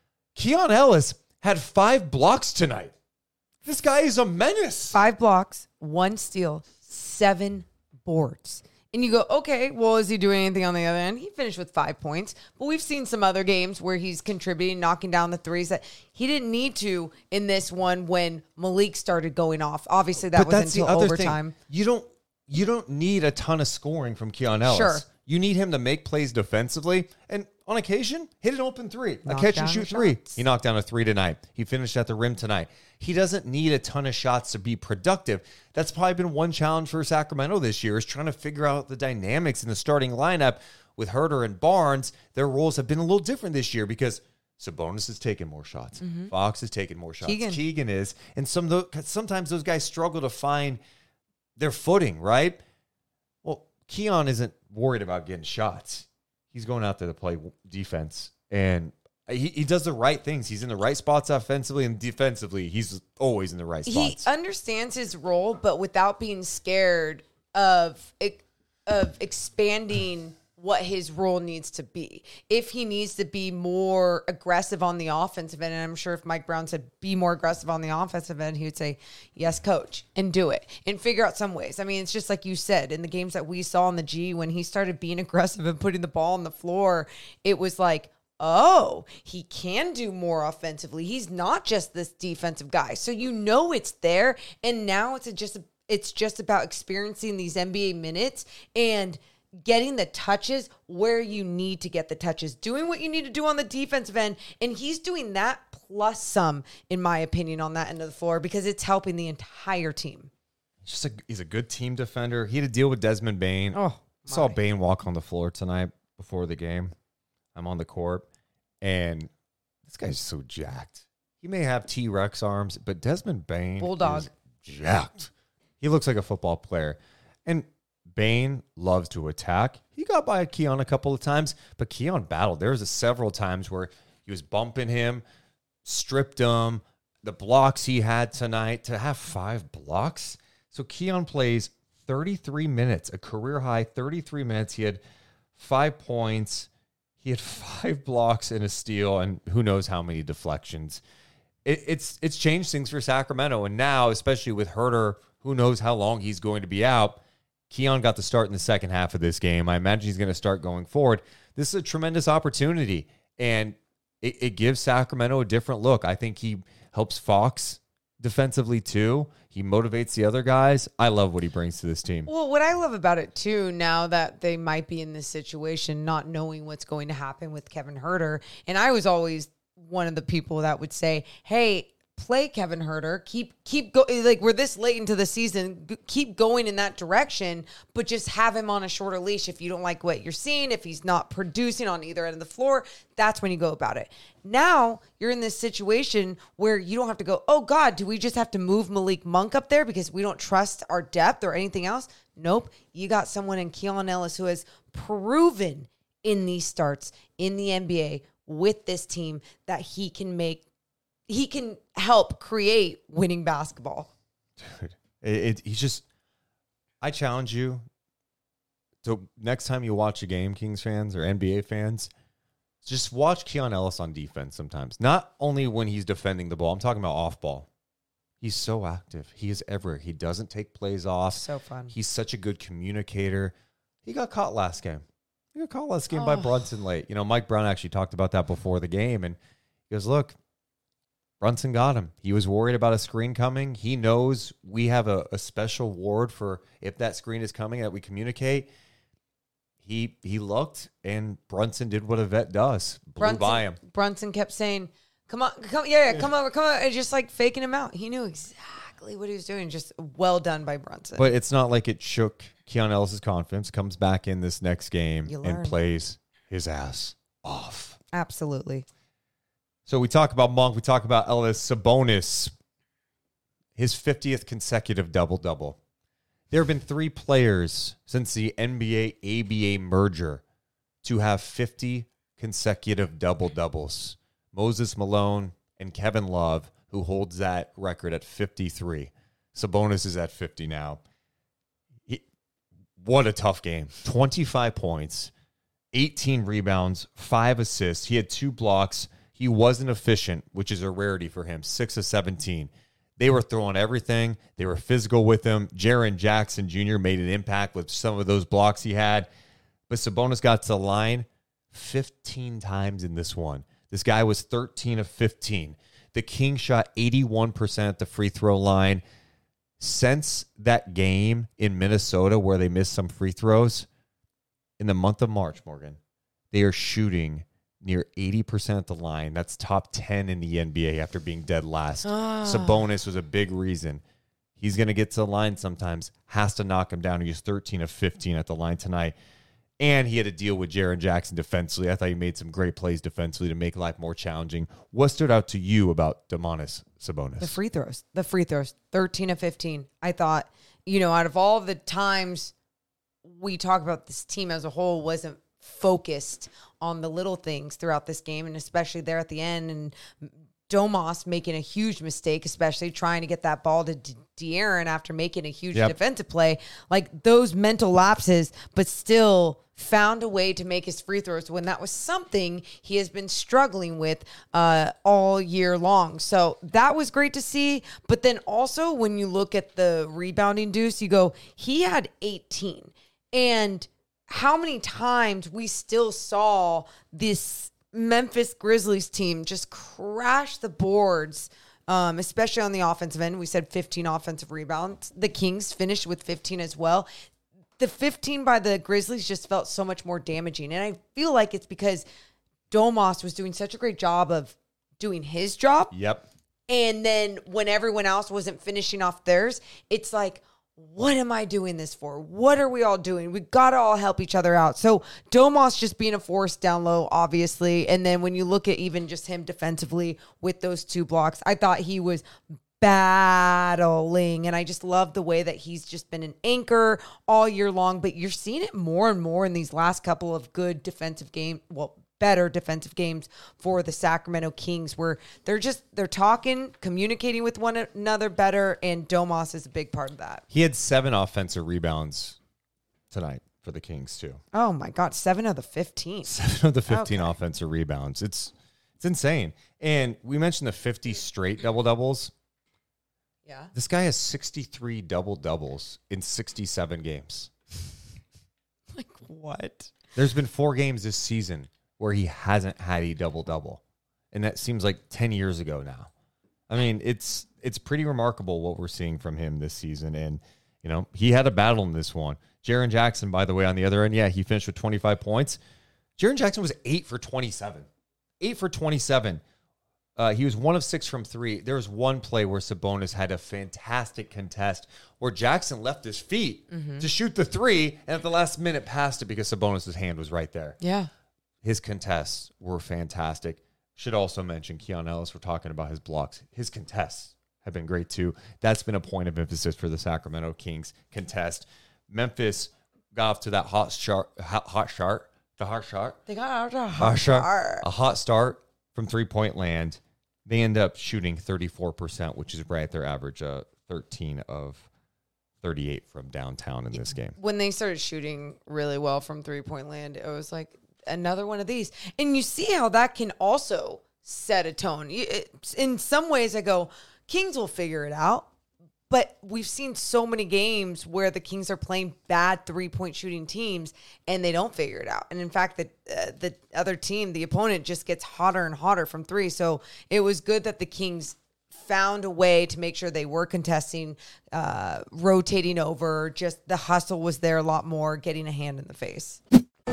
Keon Ellis had five blocks tonight. This guy is a menace. Five blocks, one steal, seven boards. And you go, okay, well, is he doing anything on the other end? He finished with five points. But we've seen some other games where he's contributing, knocking down the threes that he didn't need to in this one when Malik started going off. Obviously, that was until overtime. thing. You don't you don't need a ton of scoring from Keon Ellis. Sure. You need him to make plays defensively and on occasion hit an open three, a Knock catch down and shoot the three. shots. He knocked down a three tonight. He finished at the rim tonight. He doesn't need a ton of shots to be productive. That's probably been one challenge for Sacramento this year, is trying to figure out the dynamics in the starting lineup with Herter and Barnes. Their roles have been a little different this year because Sabonis is taking more shots. Fox is taking more shots. Keegan. Keegan is. And some of those, sometimes those guys struggle to find their footing, right? Well, Keon isn't worried about getting shots. He's going out there to play defense. And he, he does the right things. He's in the right spots offensively and defensively. He's always in the right He spots. understands his role, but without being scared of of expanding what his role needs to be. If he needs to be more aggressive on the offensive end, and I'm sure if Mike Brown said be more aggressive on the offensive end, he would say, yes, coach, and do it and figure out some ways. I mean, it's just like you said, in the games that we saw in the G, when he started being aggressive and putting the ball on the floor, it was like, oh, he can do more offensively. He's not just this defensive guy. So you know it's there. And now it's a just it's just about experiencing these N B A minutes and getting the touches where you need to get the touches, doing what you need to do on the defensive end. And he's doing that plus some, in my opinion, on that end of the floor, because it's helping the entire team. Just a, he's a good team defender. He had to deal with Desmond Bain. Oh, saw my. Bain walk on the floor tonight before the game. I'm on the court, and this guy's so jacked. He may have T-Rex arms, but Desmond Bain Bulldog. is jacked. He looks like a football player. And Bain loves to attack. He got by Keon a couple of times, but Keon battled. There was a several times where he was bumping him, stripped him. The blocks he had tonight, to have five blocks. So Keon plays thirty-three minutes, a career high thirty-three minutes. He had five points. He had five blocks and a steal, and who knows how many deflections. It, it's it's changed things for Sacramento, and now, especially with Herter, who knows how long he's going to be out. Keon got the start in the second half of this game. I imagine he's going to start going forward. This is a tremendous opportunity, and it, it gives Sacramento a different look. I think he helps Fox defensively too. He motivates the other guys. I love what he brings to this team. Well, what I love about it too, now that they might be in this situation, not knowing what's going to happen with Kevin Huerter, and I was always one of the people that would say, hey, play Kevin Huerter, keep keep go like we're this late into the season, g- keep going in that direction, but just have him on a shorter leash if you don't like what you're seeing, if he's not producing on either end of the floor, that's when you go about it. Now you're in this situation where you don't have to go, oh God, do we just have to move Malik Monk up there because we don't trust our depth or anything else? Nope. You got someone in Keon Ellis who has proven in these starts in the N B A with this team that he can make He can help create winning basketball. Dude, it, it, he's just, I challenge you to next time you watch a game, Kings fans or N B A fans, just watch Keon Ellis on defense sometimes. Not only when he's defending the ball, I'm talking about off ball. He's so active. He is everywhere. He doesn't take plays off. So fun. He's such a good communicator. He got caught last game. He got caught last game oh. by Brunson late. You know, Mike Brown actually talked about that before the game, and he goes, look, Brunson got him. He was worried about a screen coming. He knows we have a, a special ward for if that screen is coming that we communicate. He he looked, and Brunson did what a vet does. Blew Brunson, by him. Brunson kept saying, come on, come, yeah, yeah, come over, come over, and just like faking him out. He knew exactly what he was doing. Just well done by Brunson. But it's not like it shook Keon Ellis' confidence. Comes back in this next game and plays his ass off. Absolutely. So we talk about Monk, we talk about Ellis. Sabonis, his fiftieth consecutive double-double. There have been three players since the N B A A B A merger to have fifty consecutive double-doubles. Moses Malone and Kevin Love, who holds that record at fifty-three. Sabonis is at fifty now. He, what a tough game. twenty-five points, eighteen rebounds, five assists. He had two blocks. He wasn't efficient, which is a rarity for him. six of seventeen. They were throwing everything. They were physical with him. Jaren Jackson Junior made an impact with some of those blocks he had. But Sabonis got to the line fifteen times in this one. This guy was thirteen of fifteen. The Kings shot eighty-one percent at the free throw line. Since that game in Minnesota where they missed some free throws, in the month of March, Morgan, they are shooting near eighty percent at the line. That's top ten in the N B A after being dead last. Ah. Sabonis was a big reason. He's going to get to the line sometimes, has to knock him down. He was thirteen of fifteen at the line tonight. And he had to deal with Jaren Jackson defensively. I thought he made some great plays defensively to make life more challenging. What stood out to you about Domantas Sabonis? The free throws. The free throws. thirteen of fifteen. I thought, you know, out of all the times we talk about this team as a whole wasn't focused on the little things throughout this game, and especially there at the end, and Domas making a huge mistake, especially trying to get that ball to De- De'Aaron after making a huge yep. defensive play. Like those mental lapses, but still found a way to make his free throws when that was something he has been struggling with uh, all year long. So that was great to see. But then also when you look at the rebounding deuce, you go, he had eighteen. And how many times we still saw this Memphis Grizzlies team just crash the boards, um, especially on the offensive end. We said fifteen offensive rebounds. The Kings finished with fifteen as well. The fifteen by the Grizzlies just felt so much more damaging. And I feel like it's because Domas was doing such a great job of doing his job. Yep. And then when everyone else wasn't finishing off theirs, it's like, what am I doing this for? What are we all doing? We got to all help each other out. So Domas just being a force down low, obviously. And then when you look at even just him defensively with those two blocks, I thought he was battling. And I just love the way that he's just been an anchor all year long. But you're seeing it more and more in these last couple of good defensive games. Well, better defensive games for the Sacramento Kings, where they're just, they're talking, communicating with one another better, and Domas is a big part of that. He had seven offensive rebounds tonight for the Kings too. Oh my God, seven of the fifteen. Seven of the fifteen okay. offensive rebounds. It's it's insane. And we mentioned the fifty straight double-doubles. Yeah. This guy has sixty-three double-doubles in sixty-seven games. Like, what? There's been four games this season where he hasn't had a double-double. And that seems like ten years ago now. I mean, it's it's pretty remarkable what we're seeing from him this season. And, you know, he had a battle in this one. Jaren Jackson, by the way, on the other end, yeah, he finished with twenty-five points. Jaren Jackson was eight for twenty-seven. eight for twenty-seven. Uh, he was one of six from three. There was one play where Sabonis had a fantastic contest where Jackson left his feet mm-hmm. to shoot the three, and at the last minute passed it because Sabonis' hand was right there. Yeah. His contests were fantastic. Should also mention Keon Ellis. We're talking about his blocks. His contests have been great too. That's been a point of emphasis for the Sacramento Kings contest. Memphis got off to that hot start. Hot, hot start. The hot start. They got a hot, hot start. start. A hot start from three-point land. They end up shooting thirty-four percent, which is right at their average, uh, thirteen of thirty-eight from downtown in this game. When they started shooting really well from three-point land, it was like another one of these. And you see how that can also set a tone. It, in some ways, I go, Kings will figure it out. But we've seen so many games where the Kings are playing bad three-point shooting teams and they don't figure it out. And in fact, the uh, the other team, the opponent, just gets hotter and hotter from three. So it was good that the Kings found a way to make sure they were contesting, uh, rotating over. Just the hustle was there a lot more, getting a hand in the face.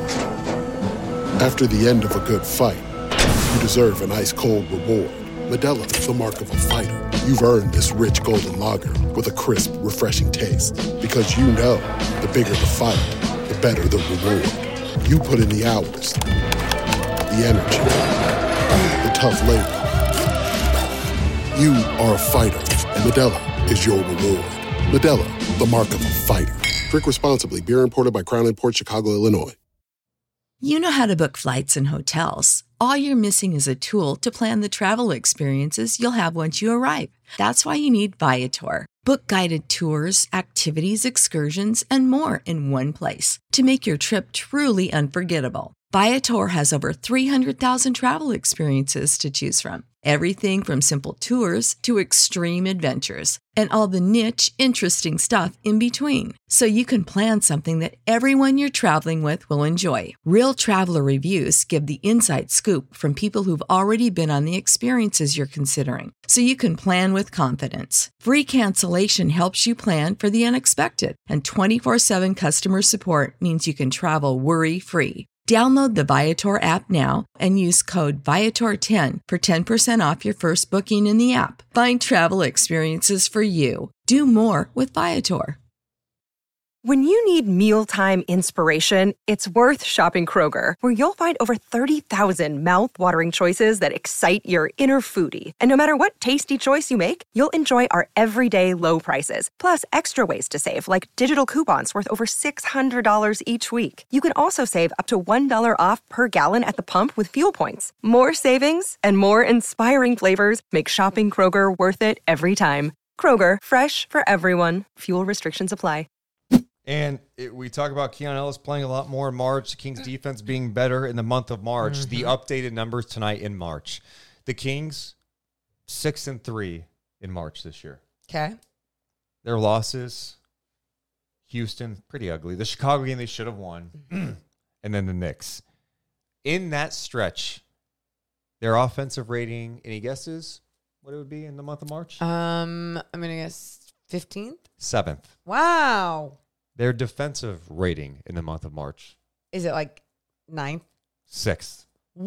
After the end of a good fight, you deserve an ice-cold reward. Modelo is the mark of a fighter. You've earned this rich golden lager with a crisp, refreshing taste. Because you know, the bigger the fight, the better the reward. You put in the hours, the energy, the tough labor. You are a fighter, and Modelo is your reward. Modelo, the mark of a fighter. Drink responsibly. Beer imported by Crown Imports, Chicago, Illinois. You know how to book flights and hotels. All you're missing is a tool to plan the travel experiences you'll have once you arrive. That's why you need Viator. Book guided tours, activities, excursions, and more in one place to make your trip truly unforgettable. Viator has over three hundred thousand travel experiences to choose from. Everything from simple tours to extreme adventures and all the niche, interesting stuff in between. So you can plan something that everyone you're traveling with will enjoy. Real traveler reviews give the inside scoop from people who've already been on the experiences you're considering. So you can plan with confidence. Free cancellation helps you plan for the unexpected. And twenty-four seven customer support means you can travel worry-free. Download the Viator app now and use code Viator ten for ten percent off your first booking in the app. Find travel experiences for you. Do more with Viator. When you need mealtime inspiration, it's worth shopping Kroger, where you'll find over thirty thousand mouth-watering choices that excite your inner foodie. And no matter what tasty choice you make, you'll enjoy our everyday low prices, plus extra ways to save, like digital coupons worth over six hundred dollars each week. You can also save up to one dollar off per gallon at the pump with fuel points. More savings and more inspiring flavors make shopping Kroger worth it every time. Kroger, fresh for everyone. Fuel restrictions apply. And it, we talk about Keon Ellis playing a lot more in March, the Kings defense being better in the month of March. Mm-hmm. The updated numbers tonight in March. The Kings, six and three in March this year. Okay. Their losses, Houston, pretty ugly. The Chicago game they should have won. Mm-hmm. And then the Knicks. In that stretch, their offensive rating, any guesses what it would be in the month of March? Um, I'm going to guess fifteenth? Seventh. Wow. Their defensive rating in the month of March. Is it like ninth? Sixth.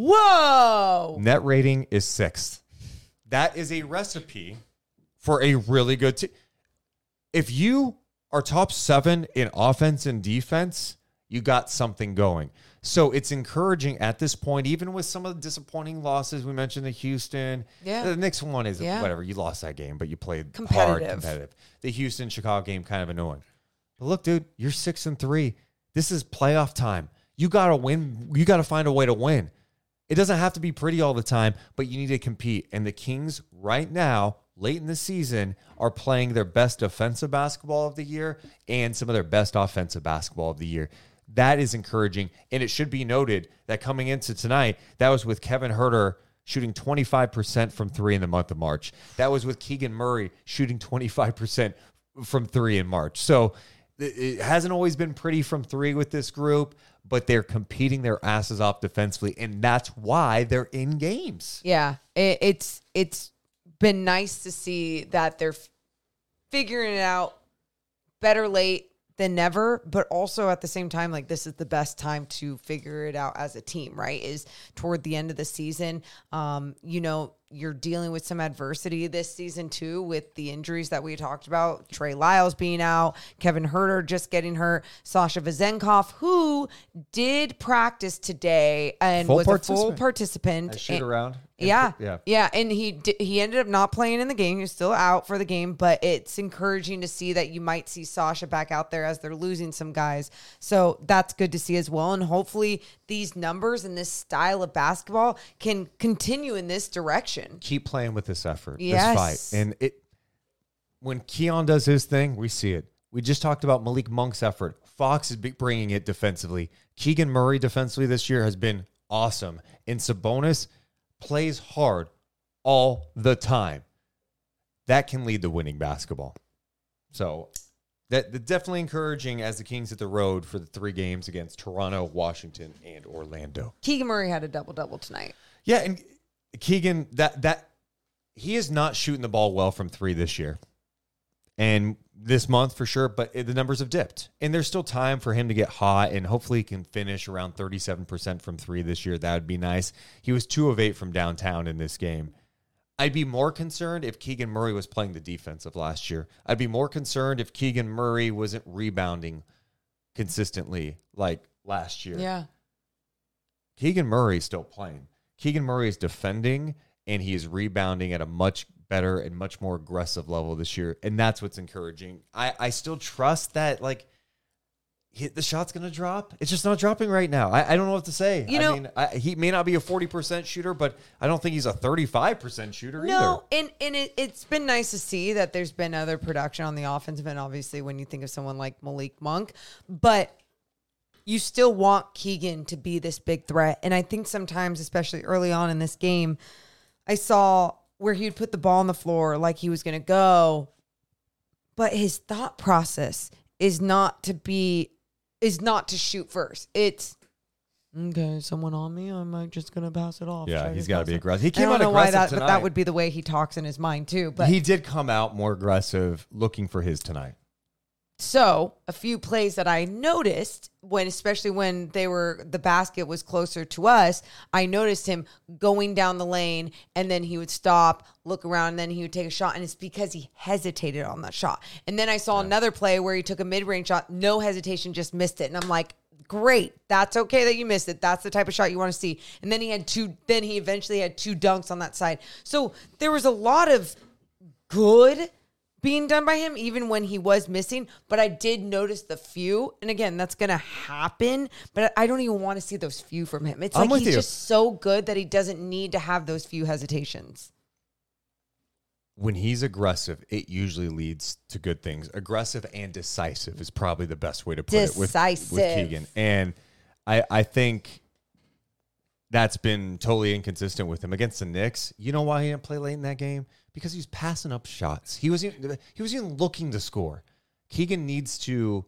Whoa. Net rating is sixth. That is a recipe for a really good team. If you are top seven in offense and defense, you got something going. So it's encouraging at this point, even with some of the disappointing losses. We mentioned the Houston. Yeah. The next one is yeah. whatever. You lost that game, but you played competitive. hard, competitive. The Houston-Chicago game, kind of annoying. But look, dude, you're six and three. This is playoff time. You got to win. You got to find a way to win. It doesn't have to be pretty all the time, but you need to compete. And the Kings right now, late in the season, are playing their best defensive basketball of the year and some of their best offensive basketball of the year. That is encouraging. And it should be noted that coming into tonight, that was with Kevin Huerter shooting twenty-five percent from three in the month of March. That was with Keegan Murray shooting twenty-five percent from three in March. So it hasn't always been pretty from three with this group, but they're competing their asses off defensively, and that's why they're in games. Yeah, it, it's it's been nice to see that they're f- figuring it out better late than never, but also at the same time, like this is the best time to figure it out as a team, right? Is toward the end of the season. Um, you know, you're dealing with some adversity this season too, with the injuries that we talked about. Trey Lyles being out, Kevin Huerter just getting hurt, Sasha Vezenkov, who did practice today and Full was a full participant. participant. I shoot And- around. Yeah, Yeah. yeah, and he di- he ended up not playing in the game. He was still out for the game, but it's encouraging to see that you might see Sasha back out there as they're losing some guys. So that's good to see as well. And hopefully these numbers and this style of basketball can continue in this direction. Keep playing with this effort, Yes. this fight. And it when Keon does his thing, we see it. We just talked about Malik Monk's effort. Fox is be- bringing it defensively. Keegan Murray defensively this year has been awesome. And Sabonis plays hard all the time. That can lead to winning basketball. So that, that's definitely encouraging as the Kings hit the road for the three games against Toronto, Washington, and Orlando. Keegan Murray had a double-double tonight. Yeah, and Keegan, that that he is not shooting the ball well from three this year. And this month for sure, but the numbers have dipped. And there's still time for him to get hot, and hopefully he can finish around thirty-seven percent from three this year. That would be nice. He was two of eight from downtown in this game. I'd be more concerned if Keegan Murray was playing the defense of last year. I'd be more concerned if Keegan Murray wasn't rebounding consistently like last year. Yeah. Keegan Murray is still playing. Keegan Murray is defending, and he is rebounding at a much better and much more aggressive level this year, and that's what's encouraging. I, I still trust that, like, hit the shot's going to drop. It's just not dropping right now. I, I don't know what to say. You I know- mean, I, he may not be a forty percent shooter, but I don't think he's a thirty-five percent shooter No, and, and it, it's been nice to see that there's been other production on the offensive end, obviously, when you think of someone like Malik Monk. But you still want Keegan to be this big threat. And I think sometimes, especially early on in this game, I saw where he would put the ball on the floor like he was going to go. But his thought process is not to be, is not to shoot first. It's, okay, someone on me, I'm just going to pass it off. Yeah, Should I he's just got to pass be it? aggressive. He I came don't out know why aggressive that, tonight. but that would be the way he talks in his mind too. But he did come out more aggressive, looking for his tonight. So a few plays that I noticed when, especially when they were, the basket was closer to us, I noticed him going down the lane and then he would stop, look around, and then he would take a shot. And it's because he hesitated on that shot. And then I saw yeah. another play where he took a mid-range shot, no hesitation, just missed it. And I'm like, great. That's okay that you missed it. That's the type of shot you want to see. And then he had two, then he eventually had two dunks on that side. So there was a lot of good being done by him, even when he was missing. But I did notice the few. And again, that's going to happen. But I don't even want to see those few from him. It's I'm like with he's you. just so good that he doesn't need to have those few hesitations. When he's aggressive, it usually leads to good things. Aggressive and decisive is probably the best way to put it with, Decisive. with Keegan. And I, I think that's been totally inconsistent with him. Against the Knicks, you know why he didn't play late in that game? Because he was passing up shots. He was even, he was even looking to score. Keegan needs to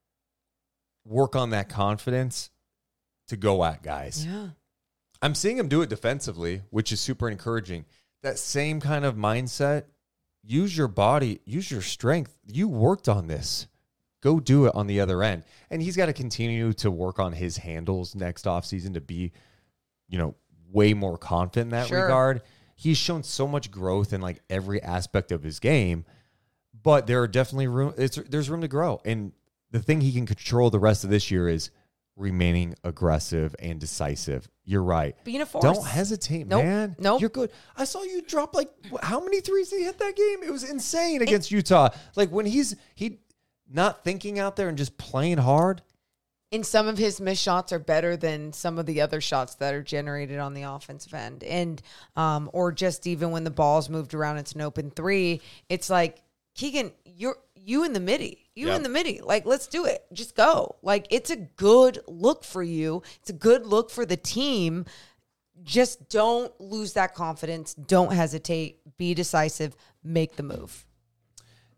work on that confidence to go at guys. Yeah. I'm seeing him do it defensively, which is super encouraging. That same kind of mindset, use your body, use your strength. You worked on this. Go do it on the other end. And he's got to continue to work on his handles next offseason to be, you know, way more confident in that Sure. regard. He's shown so much growth in like every aspect of his game, but there are definitely room. It's, there's room to grow. And the thing he can control the rest of this year is remaining aggressive and decisive. You're right. Being a force. Don't hesitate, Nope. man. Nope. You're good. I saw you drop like wh- how many threes did he hit that game? It was insane against Utah. Like when he's he not thinking out there and just playing hard. And some of his missed shots are better than some of the other shots that are generated on the offensive end. And, um, or just even when the ball's moved around, it's an open three. It's like, Keegan, you're, you in the midi, you Yep. in the midi, like, let's do it. Just go. Like, it's a good look for you. It's a good look for the team. Just don't lose that confidence. Don't hesitate. Be decisive. Make the move.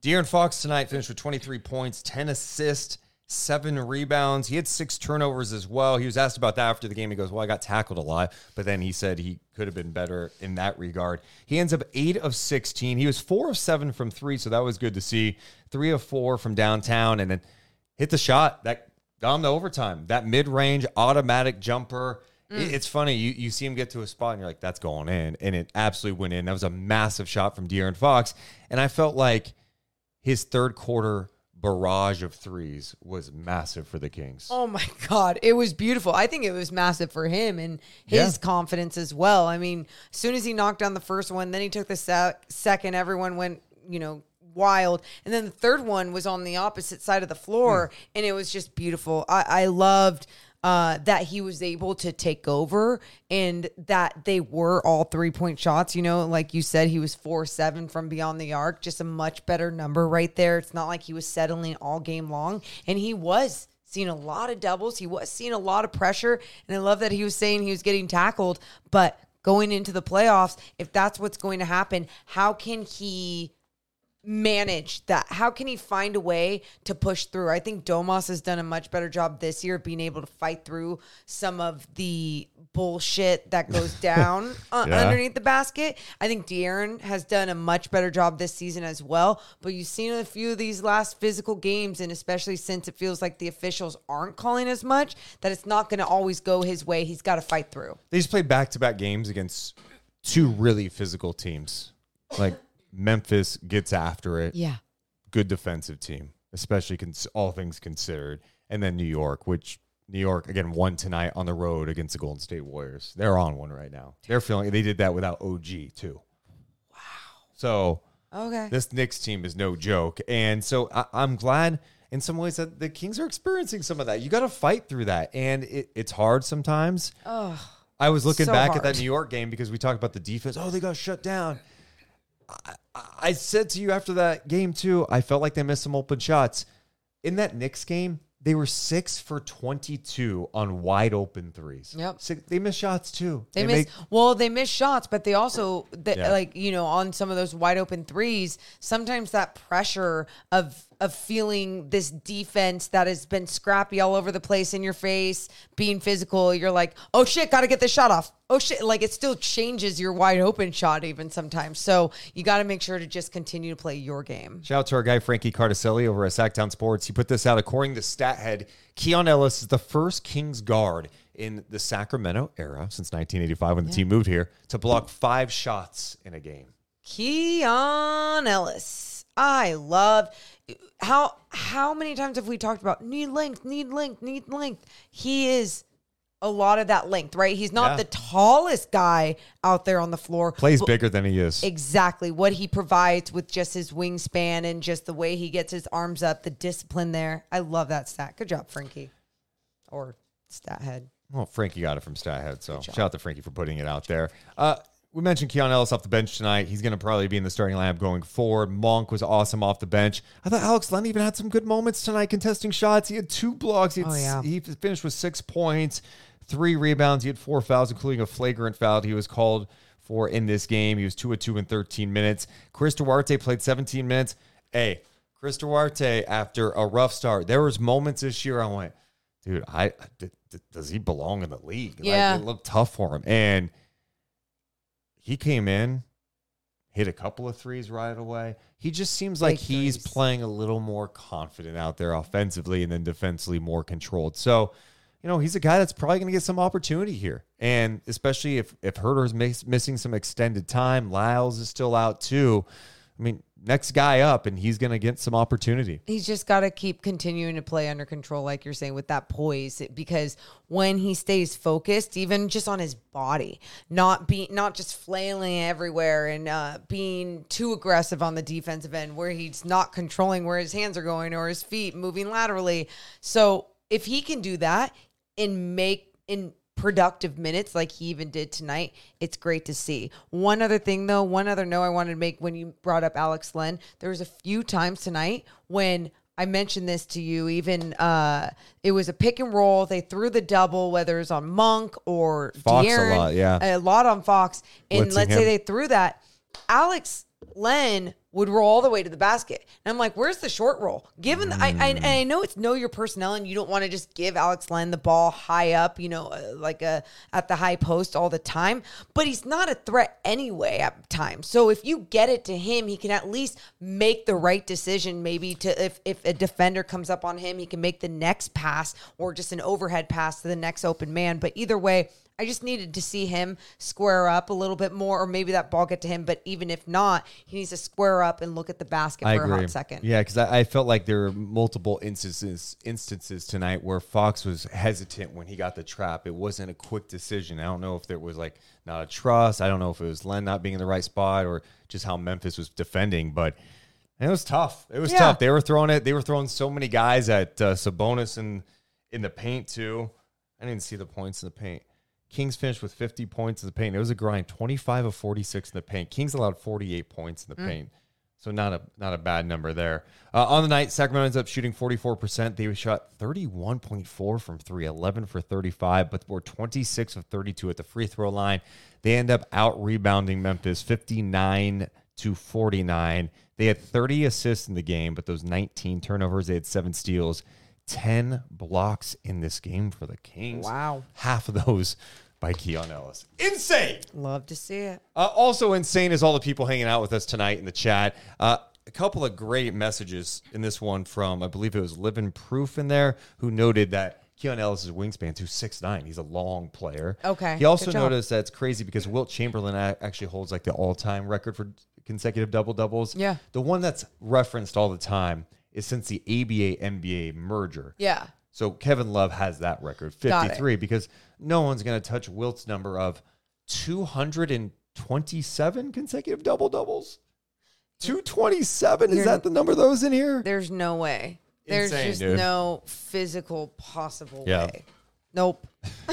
De'Aaron Fox tonight finished with twenty-three points, ten assists, seven rebounds. He had six turnovers as well. He was asked about that after the game. He goes, well, I got tackled a lot, but then he said he could have been better in that regard. He ends up eight of sixteen. He was four of seven from three, so that was good to see. Three of four from downtown, and then hit the shot that got him to overtime. That mid-range automatic jumper. Mm. It's funny. You, you see him get to a spot, and you're like, that's going in, and it absolutely went in. That was a massive shot from De'Aaron Fox, and I felt like his third quarter barrage of threes was massive for the Kings. Oh my God. It was beautiful. I think it was massive for him and his yeah. confidence as well. I mean, as soon as he knocked down the first one, then he took the se- second, everyone went, you know, wild. And then the third one was on the opposite side of the floor. Mm. And it was just beautiful. I, I loved uh, that he was able to take over and that they were all three point shots. You know, like you said, he was four, seven from beyond the arc, just a much better number right there. It's not like he was settling all game long, and he was seeing a lot of doubles. He was seeing a lot of pressure. And I love that he was saying he was getting tackled, but going into the playoffs, if that's what's going to happen, how can he manage that? How can he find a way to push through? I think Domas has done a much better job this year of being able to fight through some of the bullshit that goes down uh, yeah. underneath the basket. I think De'Aaron has done a much better job this season as well, but you've seen a few of these last physical games, and especially since it feels like the officials aren't calling as much, that it's not going to always go his way. He's got to fight through. They just played back-to-back games against two really physical teams. Like, Memphis gets after it. Yeah. Good defensive team, especially cons- all things considered. And then New York, which New York, again, won tonight on the road against the Golden State Warriors. They're on one right now. They're feeling, they did that without O G, too. Wow. So, okay. This Knicks team is no joke. And so I- I'm glad in some ways that the Kings are experiencing some of that. You got to fight through that. And it, it's hard sometimes. Oh, I was looking so back hard. at that New York game because we talked about the defense. Oh, they got shut down. I, I said to you after that game, too, I felt like they missed some open shots. In that Knicks game, they were six for twenty-two on wide open threes. Yep. Six, they missed shots, too. They, they missed, make, well, they missed shots, but they also, they, Yeah. like, you know, on some of those wide open threes, sometimes that pressure of of feeling this defense that has been scrappy all over the place in your face, being physical, you're like, oh shit, got to get this shot off. Oh shit, like it still changes your wide open shot even sometimes. So you got to make sure to just continue to play your game. Shout out to our guy, Frankie Cardicelli over at Sacktown Sports. He put this out. According to StatHead, Keon Ellis is the first Kings guard in the Sacramento era since nineteen eighty-five when the Yeah. team moved here to block five shots in a game. Keon Ellis. I love how how many times have we talked about need length, need length, need length. He is a lot of that length, right? He's not Yeah. the tallest guy out there on the floor. Plays but bigger than he is. Exactly. What he provides with just his wingspan and just the way he gets his arms up, the discipline there. I love that stat. Good job, Frankie. Or stat head. Well, Frankie got it from StatHead, so shout out to Frankie for putting it out there. Uh, we mentioned Keon Ellis off the bench tonight. He's going to probably be in the starting lineup going forward. Monk was awesome off the bench. I thought Alex Len even had some good moments tonight contesting shots. He had two blocks. He, had, Oh, yeah. he finished with six points, three rebounds. He had four fouls, including a flagrant foul he was called for in this game. He was two of two in thirteen minutes. Chris Duarte played seventeen minutes. Hey, Chris Duarte, after a rough start, there was moments this year I went, dude, I d- d- does he belong in the league? Yeah. Like, it looked tough for him. And he came in, hit a couple of threes right away. He just seems like Big he's threes. playing a little more confident out there offensively and then defensively more controlled. So, you know, he's a guy that's probably going to get some opportunity here. And especially if, if Herter's miss, missing some extended time, Lyles is still out too. I mean, next guy up, and he's going to get some opportunity. He's just got to keep continuing to play under control, like you're saying, with that poise. Because when he stays focused, even just on his body, not being, not just flailing everywhere and uh, being too aggressive on the defensive end, where he's not controlling where his hands are going or his feet moving laterally. So if he can do that and make in productive minutes like he even did tonight, it's great to see. One other thing, though, one other note I wanted to make when you brought up Alex Len, there was a few times tonight when I mentioned this to you, even uh, it was a pick and roll. They threw the double, whether it's on Monk or Fox De'Aaron, a lot, yeah. a lot on Fox. And Blitzing let's him. say they threw that. Alex Len would roll all the way to the basket. And I'm like, where's the short roll? Given the, I, I, and I know it's know your personnel and you don't want to just give Alex Len the ball high up, you know, uh, like a at the high post all the time, but he's not a threat anyway at times. So if you get it to him, he can at least make the right decision. Maybe to if, if a defender comes up on him, he can make the next pass or just an overhead pass to the next open man. But either way, I just needed to see him square up a little bit more, or maybe that ball get to him. But even if not, he needs to square up and look at the basket I for agree. a hot second. Yeah, because I, I felt like there were multiple instances instances tonight where Fox was hesitant when he got the trap. It wasn't a quick decision. I don't know if there was like not a trust. I don't know if it was Len not being in the right spot or just how Memphis was defending. But it was tough. It was Yeah. tough. They were throwing it. They were throwing so many guys at uh, Sabonis in in the paint too. I didn't see the points in the paint. Kings finished with fifty points in the paint. It was a grind, twenty-five of forty-six in the paint. Kings allowed forty-eight points in the mm. paint. So not a not a bad number there. Uh, on the night, Sacramento ends up shooting forty-four percent. They shot thirty-one point four from three, eleven for thirty-five, but were twenty-six of thirty-two at the free throw line. They end up out-rebounding Memphis fifty-nine to forty-nine. They had thirty assists in the game, but those nineteen turnovers, they had seven steals, ten blocks in this game for the Kings. Wow. Half of those by Keon Ellis. Insane. Love to see it. Uh, also insane is all the people hanging out with us tonight in the chat. Uh, a couple of great messages in this one from, I believe it was Living Proof in there, who noted that Keon Ellis' wingspan, who's six nine. He's a long player. Okay. He also Good job. noticed that it's crazy because Wilt Chamberlain a- actually holds like the all-time record for consecutive double-doubles. Yeah. The one that's referenced all the time is since the A B A N B A merger. Yeah. So Kevin Love has that record, fifty-three, because no one's going to touch Wilt's number of two hundred twenty-seven consecutive double-doubles. two twenty-seven, is You're- that the number that was in here? There's no way. There's Insane, just dude. no physical possible Yeah. way. Nope.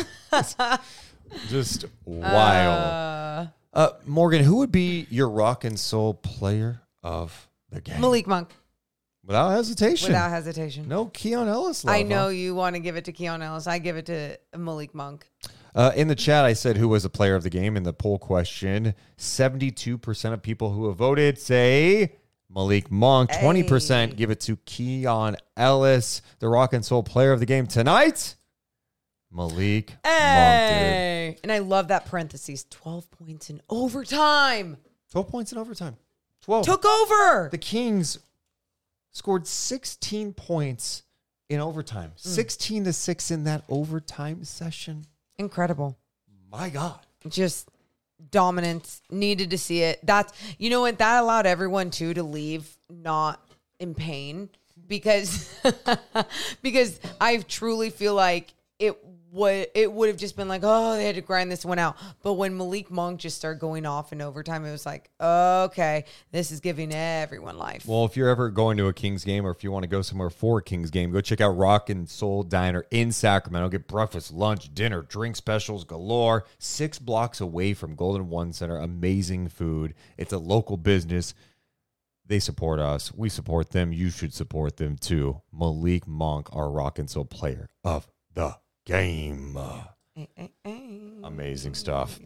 Just wild. Uh, uh, Morgan, who would be your rock and soul player of the game? Malik Monk, Without hesitation. without hesitation. No Keon Ellis love, I know huh? you want to give it to Keon Ellis. I give it to Malik Monk. Uh, in the chat, I said who was the player of the game in the poll question. seventy-two percent of people who have voted say Malik Monk. Hey. twenty percent give it to Keon Ellis. The rock and soul player of the game tonight, Malik Monk, dude. Hey. And I love that parentheses. twelve points in overtime. twelve points in overtime. twelve. Took over. The Kings scored sixteen points in overtime. Mm. sixteen to six in that overtime session. Incredible. My God. Just dominance. Needed to see it. That's, you know what? That allowed everyone too to leave not in pain because because I truly feel like it would it would have just been like, oh, they had to grind this one out. But when Malik Monk just started going off in overtime, it was like, okay, this is giving everyone life. Well, if you're ever going to a Kings game or if you want to go somewhere for a Kings game, go check out Rock and Soul Diner in Sacramento. Get breakfast, lunch, dinner, drink specials galore. Six blocks away from Golden One Center. Amazing food. It's a local business. They support us. We support them. You should support them too. Malik Monk, our Rock and Soul player of the game. Amazing stuff.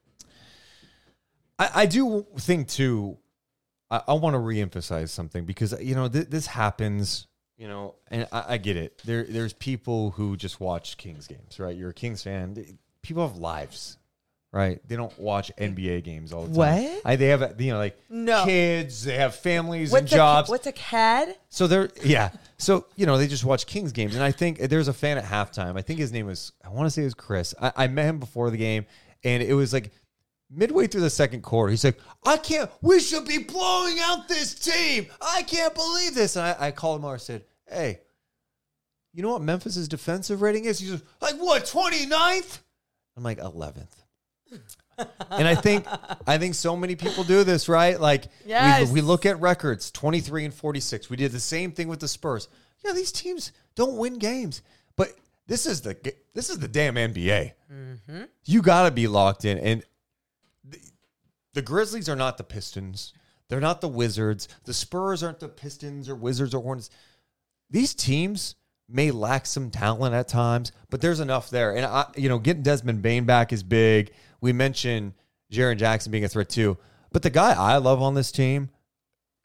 I, I do think too, I, I want to reemphasize something because, you know, th- this happens, you know, and I, I get it. There, There's people who just watch Kings games, right? You're a Kings fan. People have lives, right? They don't watch N B A games all the time. What? I, they have, you know, like No. kids, they have families What's and a, jobs. What's a C A D? So they're, yeah. So, you know, they just watch Kings games. And I think there's a fan at halftime. I think his name was, I want to say it was Chris. I, I met him before the game, and it was like midway through the second quarter. He's like, I can't, we should be blowing out this team. I can't believe this. And I, I called him over and said, hey, you know what Memphis' defensive rating is? He's like, what, twenty-ninth? I'm like, eleventh. And I think I think so many people do this, right? Like Yes. we, we look at records, twenty-three and forty-six. We did the same thing with the Spurs. Yeah, these teams don't win games, but this is the this is the damn N B A. Mm-hmm. You got to be locked in. And the, the Grizzlies are not the Pistons. They're not the Wizards. The Spurs aren't the Pistons or Wizards or Hornets. These teams may lack some talent at times, but there's enough there. And I, you know, getting Desmond Bane back is big. We mentioned Jaren Jackson being a threat too, but the guy I love on this team,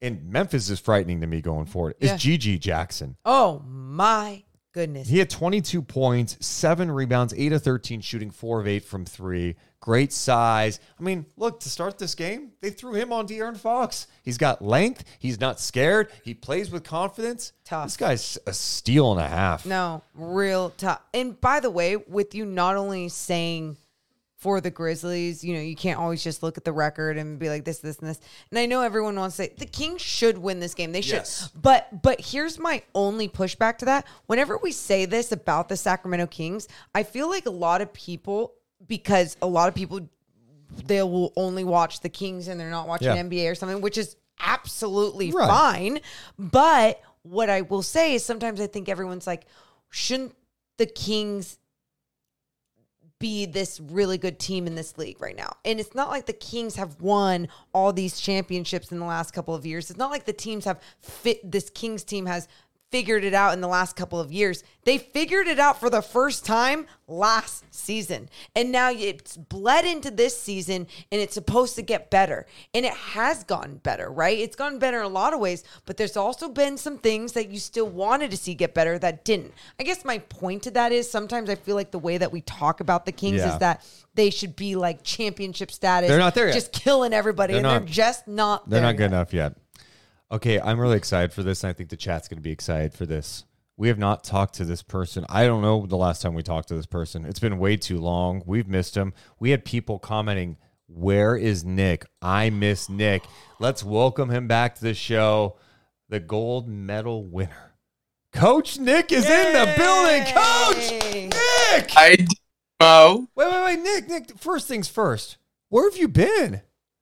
and Memphis is frightening to me going forward, is Yeah. G G Jackson. Oh, my goodness. He had twenty-two points, seven rebounds, eight of thirteen shooting, four of eight from three. Great size. I mean, look, to start this game, they threw him on De'Aaron Fox. He's got length. He's not scared. He plays with confidence. Tough. This guy's a steal and a half. No, real tough. And by the way, with you not only saying for the Grizzlies, you know, you can't always just look at the record and be like this, this, and this. And I know everyone wants to say the Kings should win this game. They should. Yes. But but here's my only pushback to that. Whenever we say this about the Sacramento Kings, I feel like a lot of people, because a lot of people, they will only watch the Kings and they're not watching Yeah. N B A or something, which is absolutely Right. fine. But what I will say is sometimes I think everyone's like, shouldn't the Kings be this really good team in this league right now? And it's not like the Kings have won all these championships in the last couple of years. It's not like the teams have fit, this Kings team has figured it out in the last couple of years. They figured it out for the first time last season. And now it's bled into this season and it's supposed to get better. And it has gotten better, right? It's gotten better in a lot of ways, but there's also been some things that you still wanted to see get better that didn't. I guess my point to that is sometimes I feel like the way that we talk about the Kings Yeah. is that they should be like championship status. They're not there yet. Just killing everybody. They're and not. they're just not They're there not good yet. enough yet. Okay, I'm really excited for this, and I think the chat's going to be excited for this. We have not talked to this person. I don't know the last time we talked to this person. It's been way too long. We've missed him. We had people commenting, where is Nick? I miss Nick. Let's welcome him back to the show, the gold medal winner. Coach Nick is in the building. Coach Nick! I do know. Wait, wait, wait, Nick, Nick, first things first. Where have you been?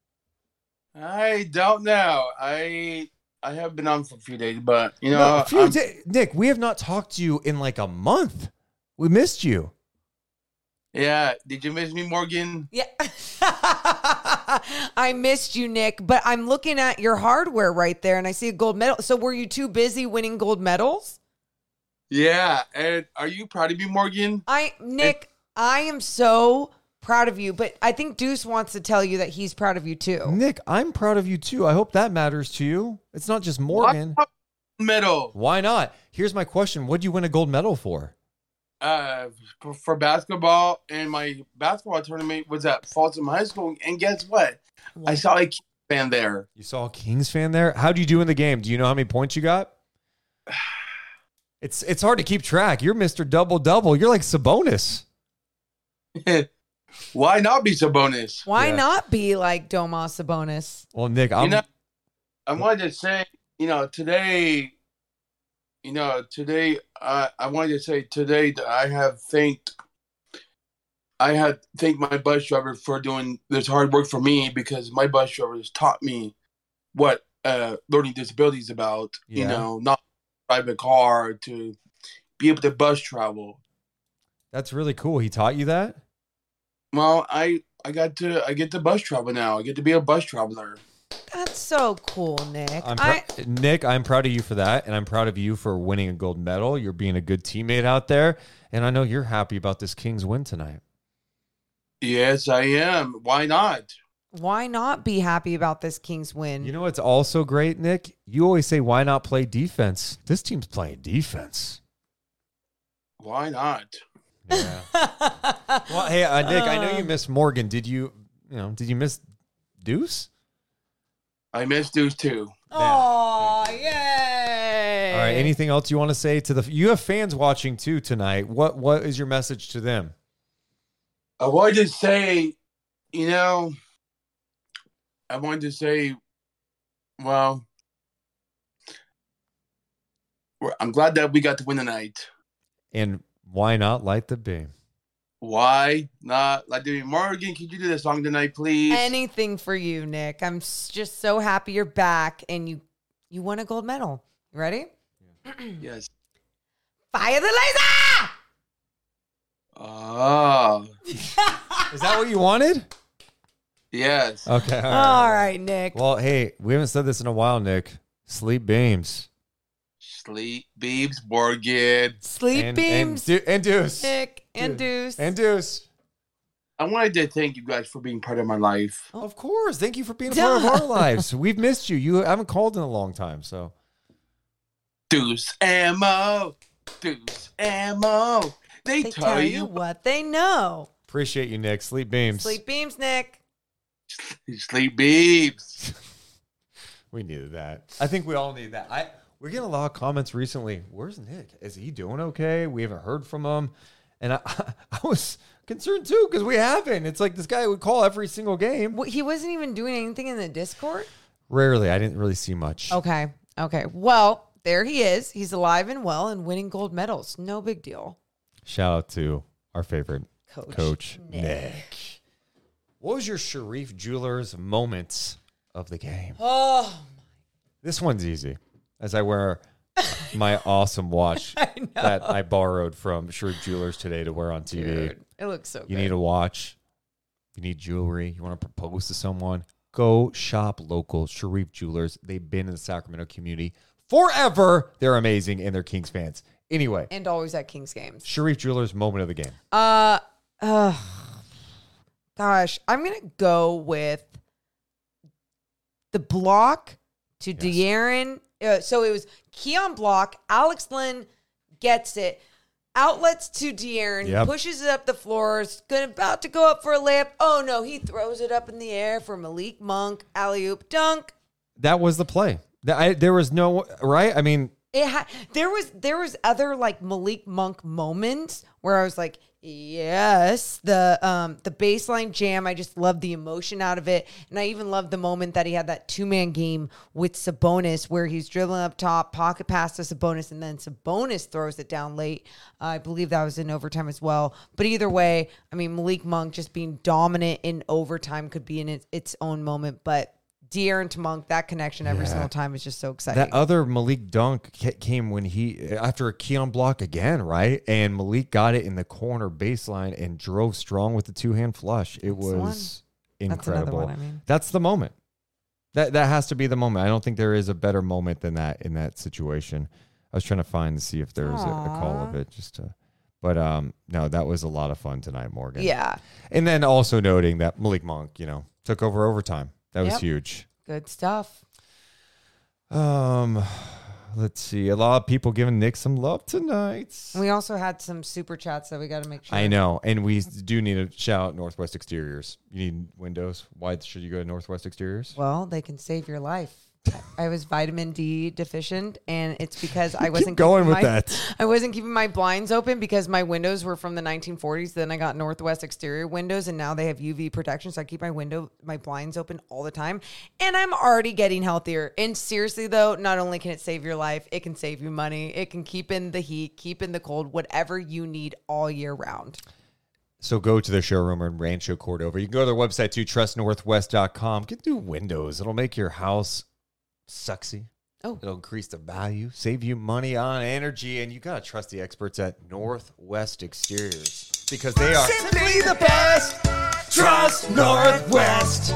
I don't know. I I have been on for a few days, but you know, No, a few I'm- da- Nick, we have not talked to you in like a month. We missed you. yeah. Did you miss me, Morgan? Yeah. I missed you, Nick, but I'm looking at your hardware right there and I see a gold medal. So were you too busy winning gold medals? Yeah. And are you proud of me, Morgan? I, Nick, I am so proud of you, but I think Deuce wants to tell you that he's proud of you too. Nick, I'm proud of you too. I hope that matters to you. It's not just Morgan. What medal? Why not? Here's my question. What'd you win a gold medal for? Uh, for, for basketball, and my basketball tournament was at Folsom High School. And guess what? I saw a Kings fan there. You saw a Kings fan there? How'd you do in the game? Do you know how many points you got? It's it's hard to keep track. You're Mister Double-Double. You're like Sabonis. Why not be Sabonis? Why Yeah. not be like Domas Sabonis? Well, Nick, I'm You know, I wanted to say, you know, today, you know, today, uh, I wanted to say today that I have thanked, I had thanked my bus driver for doing this hard work for me, because my bus driver has taught me what uh, learning disability is about. You Yeah. know, not drive a car, to be able to bus travel. that's really cool. He taught you that? Well, I I got to I get to bus travel now. I get to be a bus traveler. That's so cool, Nick. I'm I, pr- Nick, I'm proud of you for that, and I'm proud of you for winning a gold medal. You're being a good teammate out there, and I know you're happy about this Kings win tonight. Yes, I am. Why not? why not be happy about this Kings win? You know what's also great, Nick? You always say, why not play defense? This team's playing defense. Why not? Yeah. Well, hey, uh, Nick, I know you missed Morgan. Did you, you know, did you miss Deuce? I miss Deuce too. Oh, yay! All right. Anything else you want to say to the? You have fans watching too tonight. What What is your message to them? I wanted to say, you know, I wanted to say, well, we're- I'm glad that we got to win tonight. And why not light the beam? Why not? Like, dude, Morgan, could you do the song tonight, please? Anything for you, Nick. I'm s- just so happy you're back and you you won a gold medal. You ready? Yes. Fire the laser! Oh, Is that what you wanted? yes. Okay. All right. All right, Nick. Well, hey, we haven't said this in a while, Nick. Sleep beams. Sleep beams, Morgan. Sleep and, beams, And, Du- and Deuce. Nick, and Deuce. And Deuce. I wanted to thank you guys for being part of my life. Of course. Thank you for being a part of our lives. We've missed you. You haven't called in a long time, so. Deuce ammo. Deuce ammo. They, They tell, tell you. you what they know. Appreciate you, Nick. Sleep beams. Sleep beams, Nick. Sleep beeps. We needed that. I think we all need that. I We're getting a lot of comments recently. Where's Nick? Is he doing okay? We haven't heard from him. And I, I was concerned too because we haven't. It's like this guy would call every single game. Well, he wasn't even doing anything in the Discord? Rarely. I didn't really see much. Okay. Okay. Well, there he is. He's alive and well and winning gold medals. No big deal. Shout out to our favorite Coach, coach Nick. Nick. What was your Sharif Jewelers moments of the game? Oh, This one's easy. As I wear my awesome watch I know. that I borrowed from Sharif Jewelers today to wear on T V. dude. It looks so You good. need a watch. You need jewelry. You want to propose to someone. Go shop local. Sharif Jewelers. They've been in the Sacramento community forever. They're amazing and they're Kings fans. Anyway, And always at Kings games. Sharif Jewelers moment of the game. Uh, uh gosh, I'm gonna go with the block to Yes. De'Aaron. Uh, so it was Keon block. Alex Lynn gets it. Outlets to De'Aaron. Yep. Pushes it up the floor. Is gonna about to go up for a layup. Oh no, he throws it up in the air for Malik Monk. Alley-oop dunk. That was the play. That- I, there was no, right? I mean, It ha- there was there was other like Malik Monk moments where I was like, yes, the um the baseline jam. I just loved the emotion out of it, and I even loved the moment that he had that two man game with Sabonis where he's dribbling up top, pocket pass to Sabonis, and then Sabonis throws it down late. Uh, I believe that was in overtime as well. But either way, I mean Malik Monk just being dominant in overtime could be in its, its own moment, but De'Aaron to Monk, that connection every Yeah. single time is just so exciting. that other Malik dunk ca- came when he, after a Keon block again, right? And Malik got it in the corner baseline and drove strong with the two-hand flush. It That's the one. was That's another incredible. one, I mean. That's the moment. That that has to be the moment. I don't think there is a better moment than that in that situation. I was trying to find to see if there was a, a call of Aw. it just to, but um, no, that was a lot of fun tonight, Morgan. Yeah. And then also noting that Malik Monk, you know, took over overtime. That was Yep. huge. Good stuff. Um, let's see. A lot of people giving Nick some love tonight. We also had some super chats that we got to make sure. I know, and we do need to shout out Northwest Exteriors. You need windows. Why should you go to Northwest Exteriors? Well, they can save your life. I was vitamin D deficient, and it's because I wasn't going keeping with my, that. I wasn't keeping my blinds open because my windows were from the nineteen forties. Then I got Northwest Exterior windows, and now they have U V protection, so I keep my window, my blinds open all the time. And I'm already getting healthier. And seriously, though, not only can it save your life, it can save you money. It can keep in the heat, keep in the cold, whatever you need all year round. So go to their showroom in Rancho Cordova. You can go to their website too, trust northwest dot com. Get new windows. It'll make your house sexy. Oh. It'll increase the value, save you money on energy, and you gotta trust the experts at Northwest Exteriors because they are simply the best. Trust Northwest.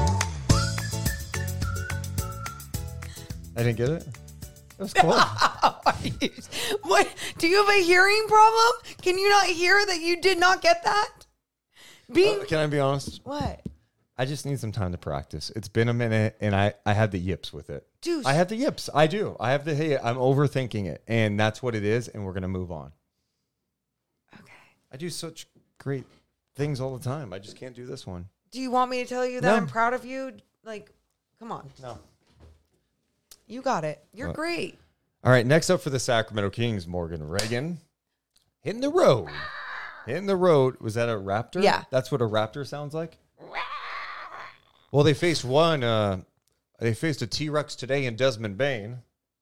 I didn't get it. That was cool. What? Do you have a hearing problem? Can you not hear that you did not get that? Being Uh, can I be honest? what? I just need some time to practice. It's been a minute, and I, I had the yips with it. Dude. I have the yips. I do. I have the, hey, I'm overthinking it, and that's what it is, and we're going to move on. Okay. I do such great things all the time. I just can't do this one. Do you want me to tell you that No. I'm proud of you? Like, come on. No. You got it. You're What? great. All right, next up for the Sacramento Kings, Morgan Reagan. Hitting the road. Hitting the road. Was that a raptor? Yeah. That's what a raptor sounds like? Well, they faced one. Uh, they faced a T-Rex today in Desmond Bain.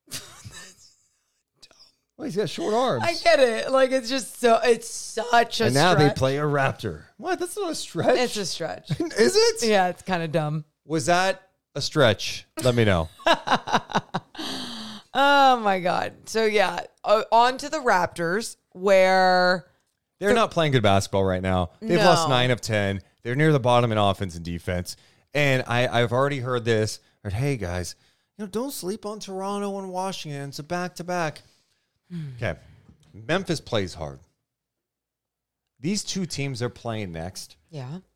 Well, he's got short arms. I get it. Like, it's just so, it's such a and now they stretch. play a raptor. What? That's not a stretch. It's a stretch. Is it? Yeah, it's kind of dumb. Was that a stretch? Let me know. Oh, my God. So, yeah, uh, on to the Raptors, where They're not playing good basketball right now. They've No. lost nine of ten. They're near the bottom in offense and defense. And I, I've already heard this. Heard, hey, guys, you know, don't sleep on Toronto and Washington. It's a back-to-back. Okay. Memphis plays hard. These two teams are playing next yeah.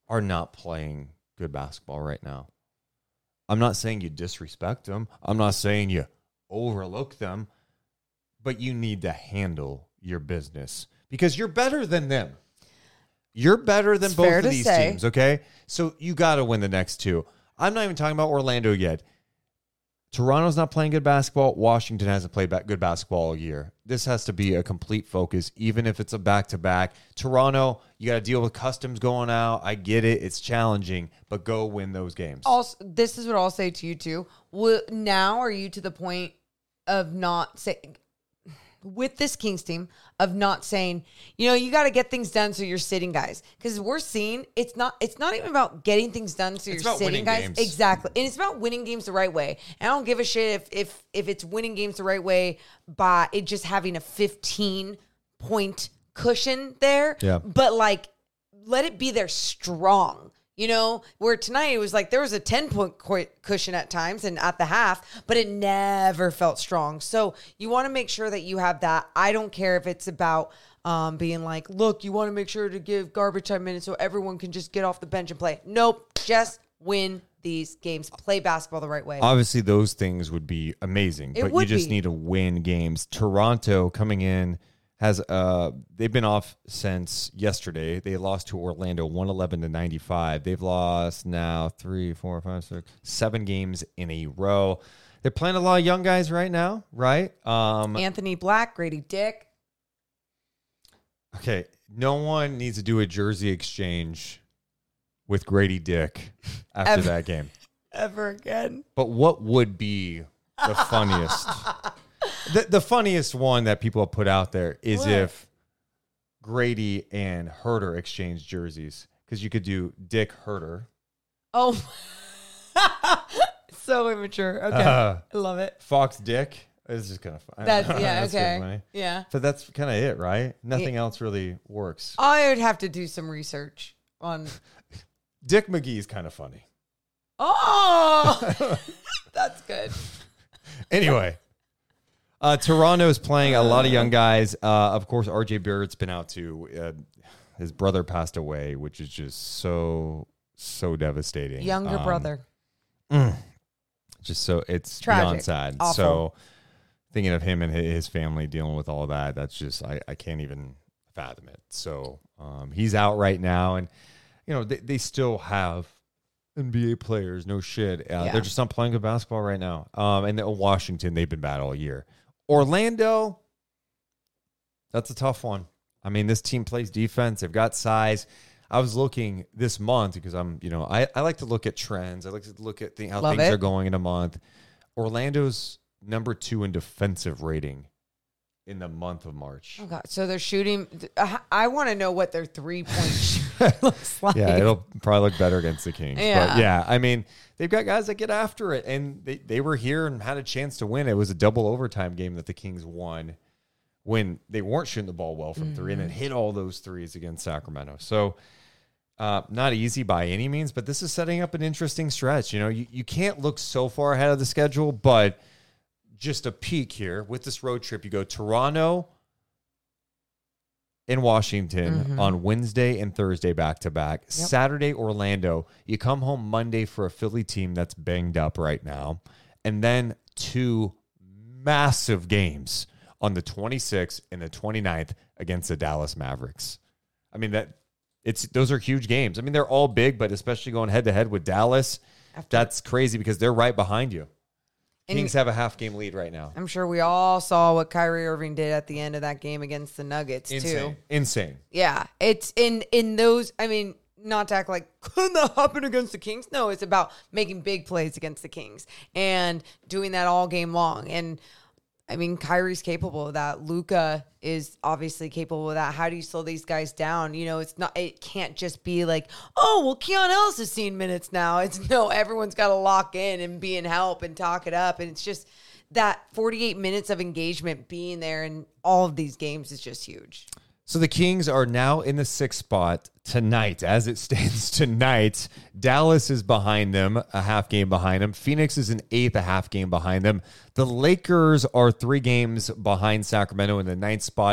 are not playing good basketball right now. I'm not saying you disrespect them. I'm not saying you overlook them, but you need to handle your business because you're better than them. You're better than It's both fair of to these say. teams, okay? So you got to win the next two. I'm not even talking about Orlando yet. Toronto's not playing good basketball. Washington hasn't played ba- good basketball all year. This has to be a complete focus, even if it's a back-to-back. Toronto, you got to deal with customs going out. I get it. It's challenging, but go win those games. Also, this is what I'll say to you too. Will, now are you to the point of not saying, with this Kings team, of not saying, you know, you got to get things done so you're sitting guys. Because we're seeing it's not it's not even about getting things done so It's you're about sitting winning guys. games. Exactly. And it's about winning games the right way. And I don't give a shit if if if it's winning games the right way by it just having a fifteen point cushion there. Yeah. But like let it be there strong. You know, where tonight it was like there was a ten-point cushion at times and at the half, but it never felt strong. So you want to make sure that you have that. I don't care if it's about um, being like, look, you want to make sure to give garbage time minutes so everyone can just get off the bench and play. Nope, just win these games. Play basketball the right way. Obviously, those things would be amazing, It but you would just be. need to win games. Toronto coming in has uh they've been off since yesterday. They lost to Orlando one eleven to ninety-five. They've lost now three, four, five, six, seven games in a row. They're playing a lot of young guys right now, right? Um, Anthony Black, Grady Dick. okay, no one needs to do a jersey exchange with Grady Dick after Ever. that game. Ever again. But what would be the funniest? the, the funniest one that people have put out there is What? if Grady and Herter exchange jerseys. Because you could do Dick Herter. Oh, so immature. Okay. Uh, I love it. Fox Dick. It's just kind of fun. That's, yeah, That's kinda okay. funny. Yeah. But that's kind of it, right? Nothing else really works. I would have to do some research on. Dick McGee's kind of funny. Oh, that's good. Anyway, uh, Toronto is playing a lot of young guys. Uh, of course, R J Barrett's been out too. Uh, his brother passed away, which is just so, so devastating. Younger Um, brother. Just so, it's Tragic. beyond sad. Awful. So thinking of him and hi- his family dealing with all of that, that's just, I, I can't even fathom it. So um, he's out right now. And, you know, they, they still have N B A players, no shit. Uh, Yeah. They're just not playing good basketball right now. Um, and then Washington, they've been bad all year. Orlando, that's a tough one. I mean, this team plays defense. They've got size. I was looking this month because I'm, you know, I, I like to look at trends. I like to look at the, how Love things it. are going in a month. Orlando's number two in defensive rating in the month of March. Oh God! So they're shooting. I, I want to know what their three point shooting looks like. Yeah, it'll probably look better against the Kings. Yeah. But yeah, I mean, they've got guys that get after it, and they, they were here and had a chance to win. It was a double overtime game that the Kings won when they weren't shooting the ball well from three and then hit all those threes against Sacramento. So uh, not easy by any means, but this is setting up an interesting stretch. You know, you, you can't look so far ahead of the schedule, but just a peek here with this road trip. You go Toronto in Washington Mhm. on Wednesday and Thursday back to back. Saturday, Orlando. You come home Monday for a Philly team that's banged up right now. And then two massive games on the twenty-sixth and the twenty-ninth against the Dallas Mavericks. I mean, that it's those are huge games. I mean, they're all big, but especially going head to head with Dallas, that's crazy because they're right behind you. And Kings have a half game lead right now. I'm sure we all saw what Kyrie Irving did at the end of that game against the Nuggets too. Insane. Insane. Yeah, it's in in those. I mean, not to act like couldn't that happen against the Kings? No, it's about making big plays against the Kings and doing that all game long. And I mean, Kyrie's capable of that. Luka is obviously capable of that. How do you slow these guys down? You know, it's not. It can't just be like, oh, well, Keon Ellis has seen minutes now. It's no, everyone's got to lock in and be in help and talk it up. And it's just that forty-eight minutes of engagement being there in all of these games is just huge. So the Kings are now in the sixth spot tonight. As it stands tonight, Dallas is behind them, a half game behind them. Phoenix is in eighth, a half game behind them. The Lakers are three games behind Sacramento in the ninth spot.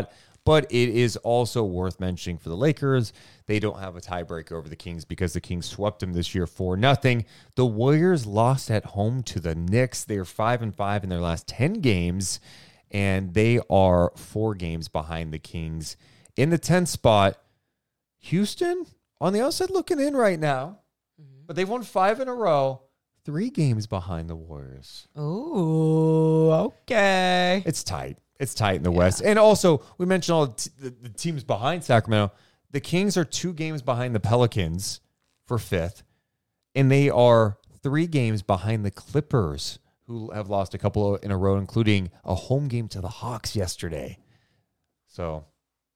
But it is also worth mentioning for the Lakers, they don't have a tiebreaker over the Kings because the Kings swept them this year for nothing. The Warriors lost at home to the Knicks. They are five and five in their last ten games, and they are four games behind the Kings. In the tenth spot, Houston on the outside looking in right now, mm-hmm. but they've won five in a row, three games behind the Warriors. Ooh, okay. It's tight. It's tight in the yeah. West. And also, we mentioned all the, t- the, the teams behind Sacramento. The Kings are two games behind the Pelicans for fifth, and they are three games behind the Clippers, who have lost a couple in a row, including a home game to the Hawks yesterday. So,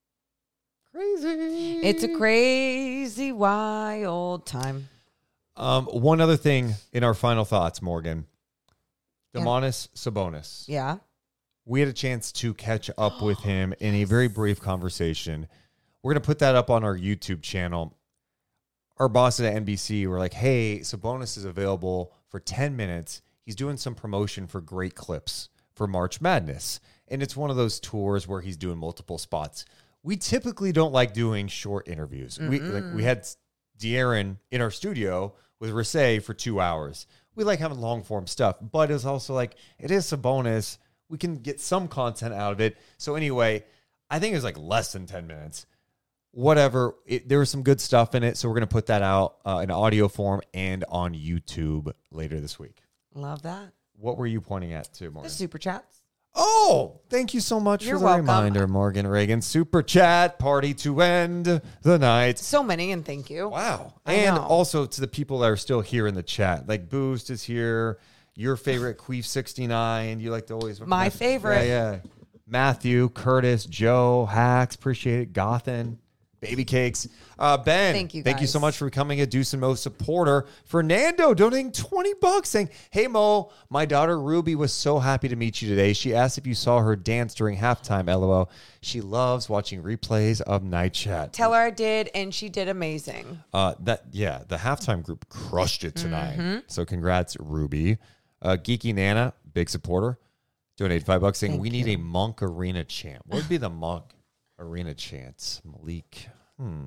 crazy. It's a crazy, wild time. Um, one other thing in our final thoughts, Morgan. Domantas yeah. Sabonis. Yeah. We had a chance to catch up with him in a very brief conversation. We're going to put that up on our YouTube channel. Our bosses at N B C were like, hey, Sabonis is available for ten minutes. He's doing some promotion for Great Clips for March Madness. And it's one of those tours where he's doing multiple spots. We typically don't like doing short interviews. Mm-mm. We like, we had De'Aaron in our studio with Rasay for two hours. We like having long-form stuff, but it's also like, it is Sabonis. We can get some content out of it. So anyway, I think it was like less than ten minutes. Whatever. It, there was some good stuff in it. So we're going to put that out uh, in audio form and on YouTube later this week. Love that. What were you pointing at too, Morgan? The super chats. Oh, thank you so much You're for the welcome. reminder, Morgan Reagan. Super chat party to end the night. So many, and thank you. Wow. I and know. also to the people that are still here in the chat. Like Boost is here. Your favorite Queef sixty-nine. You like to always... My Matthew, favorite. Yeah, yeah. Matthew, Curtis, Joe, Hacks. Appreciate it. Gothen. Baby Cakes. Uh, Ben. Thank you, Thank you guys. so much for becoming a Deuce and Mo supporter. Fernando donating twenty bucks saying, hey, Mo, my daughter Ruby was so happy to meet you today. She asked if you saw her dance during halftime, LOL. She loves watching replays of Night Chat. Tell her I did, and she did amazing. Uh, that Yeah, the halftime group crushed it tonight. Mm-hmm. So congrats, Ruby. Uh, Geeky Nana, big supporter, donated five bucks saying, Thank we need you. a Monk Arena chant. What would be the Monk Arena chant? Malik. Hmm.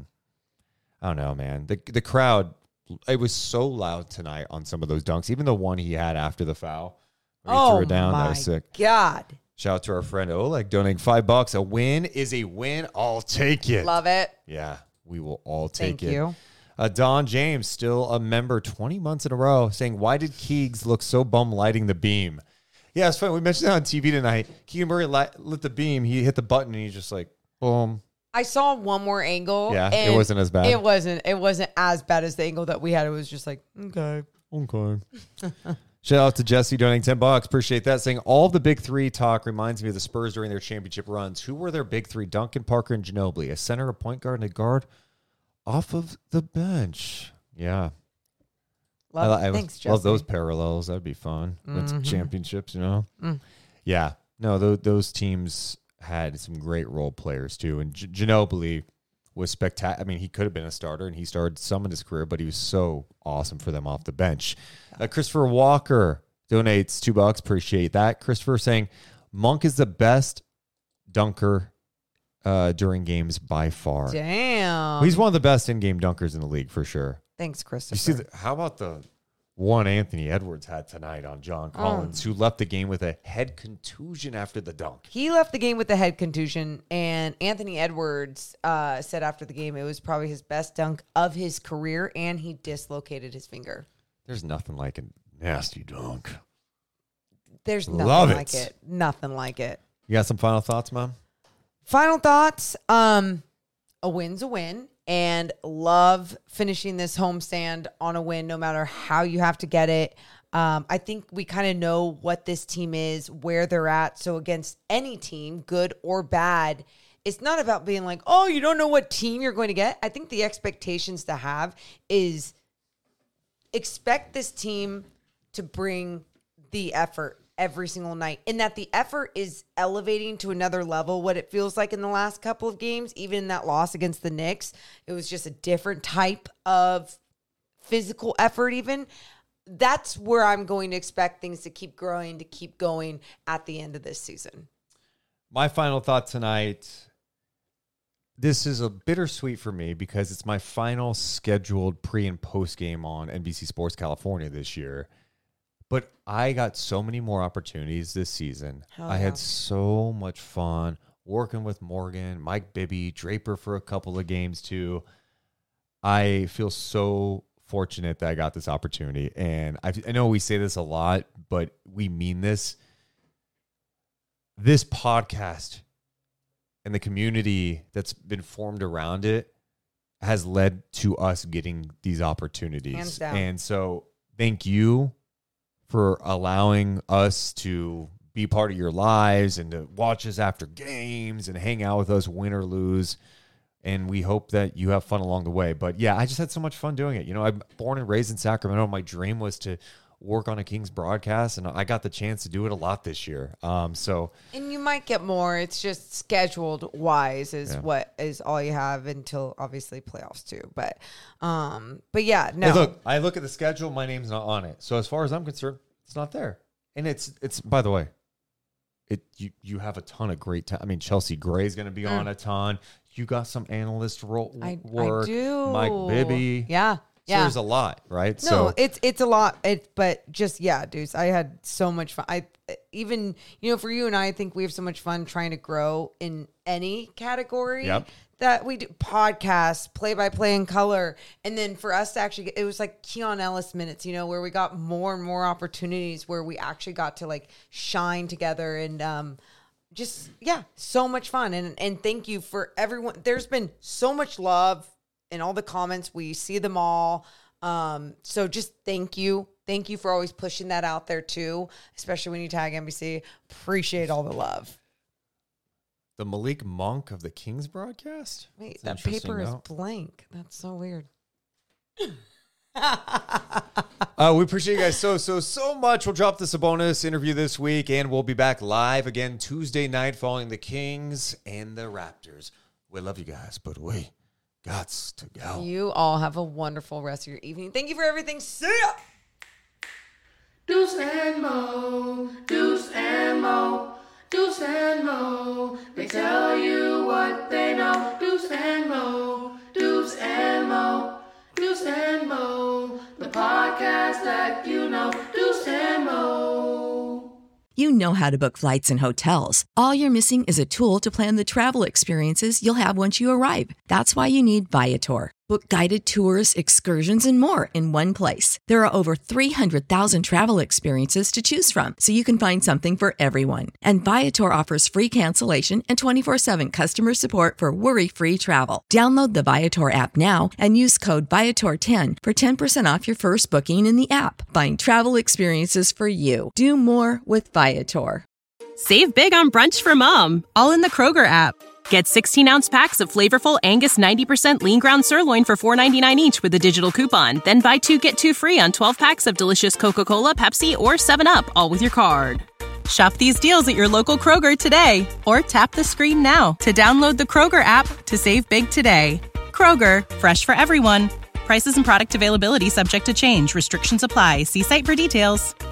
I don't know, man. The the crowd, it was so loud tonight on some of those dunks. Even the one he had after the foul. Where he Oh, threw it down. my That was sick. God. Shout out to our friend Oleg donating five bucks. A win is a win. I'll take it. Love it. Yeah, we will all take Thank it. you. Uh, Don James, still a member twenty months in a row, saying, why did Keegs look so bum lighting the beam? Yeah, it's funny. We mentioned that on T V tonight. Keegan Murray light, lit the beam. He hit the button, and he's just like, boom. I saw one more angle. Yeah, it and wasn't as bad. It wasn't. It wasn't as bad as the angle that we had. It was just like, okay. Okay. Shout out to Jesse donating ten bucks. Appreciate that. Saying, all the big three talk reminds me of the Spurs during their championship runs. Who were their big three? Duncan, Parker, and Ginobili. A center, a point guard, and a guard off of the bench. Yeah. Love, I, I thanks, Jesse. love those parallels. That'd be fun. Win some Mhm. championships, you know? Mm. Yeah. No, those, those teams had some great role players, too. And G- Ginobili was spectacular. I mean, he could have been a starter, and he started some in his career, but he was so awesome for them off the bench. Uh, Christopher Walker donates two bucks. Appreciate that. Christopher saying, Monk is the best dunker uh, during games by far. Damn. He's one of the best in-game dunkers in the league for sure. Thanks, Christopher. You see, the, how about the one Anthony Edwards had tonight on John Collins, Oh. who left the game with a head contusion after the dunk? He left the game with a head contusion, and Anthony Edwards uh, said after the game it was probably his best dunk of his career, and he dislocated his finger. There's nothing like a nasty dunk. There's nothing Love like it. it. Nothing like it. You got some final thoughts, Mom? Final thoughts. Um, a win's a win, and love finishing this homestand on a win, no matter how you have to get it. Um, I think we kind of know what this team is, where they're at. So against any team, good or bad, it's not about being like, oh, you don't know what team you're going to get. I think the expectations to have is expect this team to bring the effort every single night, and that the effort is elevating to another level. What it feels like in the last couple of games, even in that loss against the Knicks, it was just a different type of physical effort even. That's where I'm going to expect things to keep growing, to keep going at the end of this season. My final thought tonight, this is a bittersweet for me because it's my final scheduled pre and post game on N B C Sports California this year. But I got so many more opportunities this season. Hell I yeah. had so much fun working with Morgan, Mike Bibby, Draper for a couple of games too. I feel so fortunate that I got this opportunity. And I, I know we say this a lot, but we mean this. This podcast and the community that's been formed around it has led to us getting these opportunities. Hands down. And so thank you for allowing us to be part of your lives and to watch us after games and hang out with us, win or lose. And we hope that you have fun along the way. But yeah, I just had so much fun doing it. You know, I'm born and raised in Sacramento. My dream was to work on a Kings broadcast, and I got the chance to do it a lot this year. Um, so, and you might get more. It's just scheduled wise is Yeah. what is all you have until obviously playoffs too. But, um, but yeah, no. Hey, look, I look at the schedule. My name's not on it. So as far as I'm concerned, it's not there. And it's it's by the way, it you you have a ton of great time. I mean, Chelsea Gray's going to be on a ton. You got some analyst role I, work. I do. Mike Bibby. Yeah. So Yeah. there's a lot, right? No, so it's it's a lot. It, but just yeah, dudes, I had so much fun. I even you know for you and I, I think we have so much fun trying to grow in any category Yep. that we do. Podcasts, play by play in color, and then for us to actually, it was like Keon Ellis minutes, you know, where we got more and more opportunities where we actually got to like shine together and um. Just yeah, so much fun, and and thank you for everyone. There's been so much love in all the comments. We see them all. Um, so just thank you. Thank you for always pushing that out there too, especially when you tag N B C. Appreciate all the love. the Malik Monk of the Kings broadcast? Wait, That's that an interesting paper is note. blank. That's so weird. Uh, we appreciate you guys so, so, so much. We'll drop this a bonus interview this week, and we'll be back live again Tuesday night following the Kings and the Raptors. We love you guys, but we gots to go. You all have a wonderful rest of your evening. Thank you for everything. See ya. Deuce and Mo, Deuce and Mo, Deuce and Mo. They tell you what they know. Deuce and Mo, Deuce and Mo, Deuce and Mo. The podcast that you know. Deuce and Mo. You know how to book flights and hotels. All you're missing is a tool to plan the travel experiences you'll have once you arrive. That's why you need Viator. Book guided tours, excursions, and more in one place. There are over three hundred thousand travel experiences to choose from, so you can find something for everyone. And Viator offers free cancellation and twenty-four seven customer support for worry-free travel. Download the Viator app now and use code Viator ten for ten percent off your first booking in the app. Find travel experiences for you. Do more with Viator. Save big on brunch for mom, all in the Kroger app. Get sixteen-ounce packs of flavorful Angus ninety percent lean ground sirloin for four ninety-nine each with a digital coupon. Then buy two, get two free on twelve packs of delicious Coca-Cola, Pepsi, or seven up, all with your card. Shop these deals at your local Kroger today, or tap the screen now to download the Kroger app to save big today. Kroger, fresh for everyone. Prices and product availability subject to change. Restrictions apply. See site for details.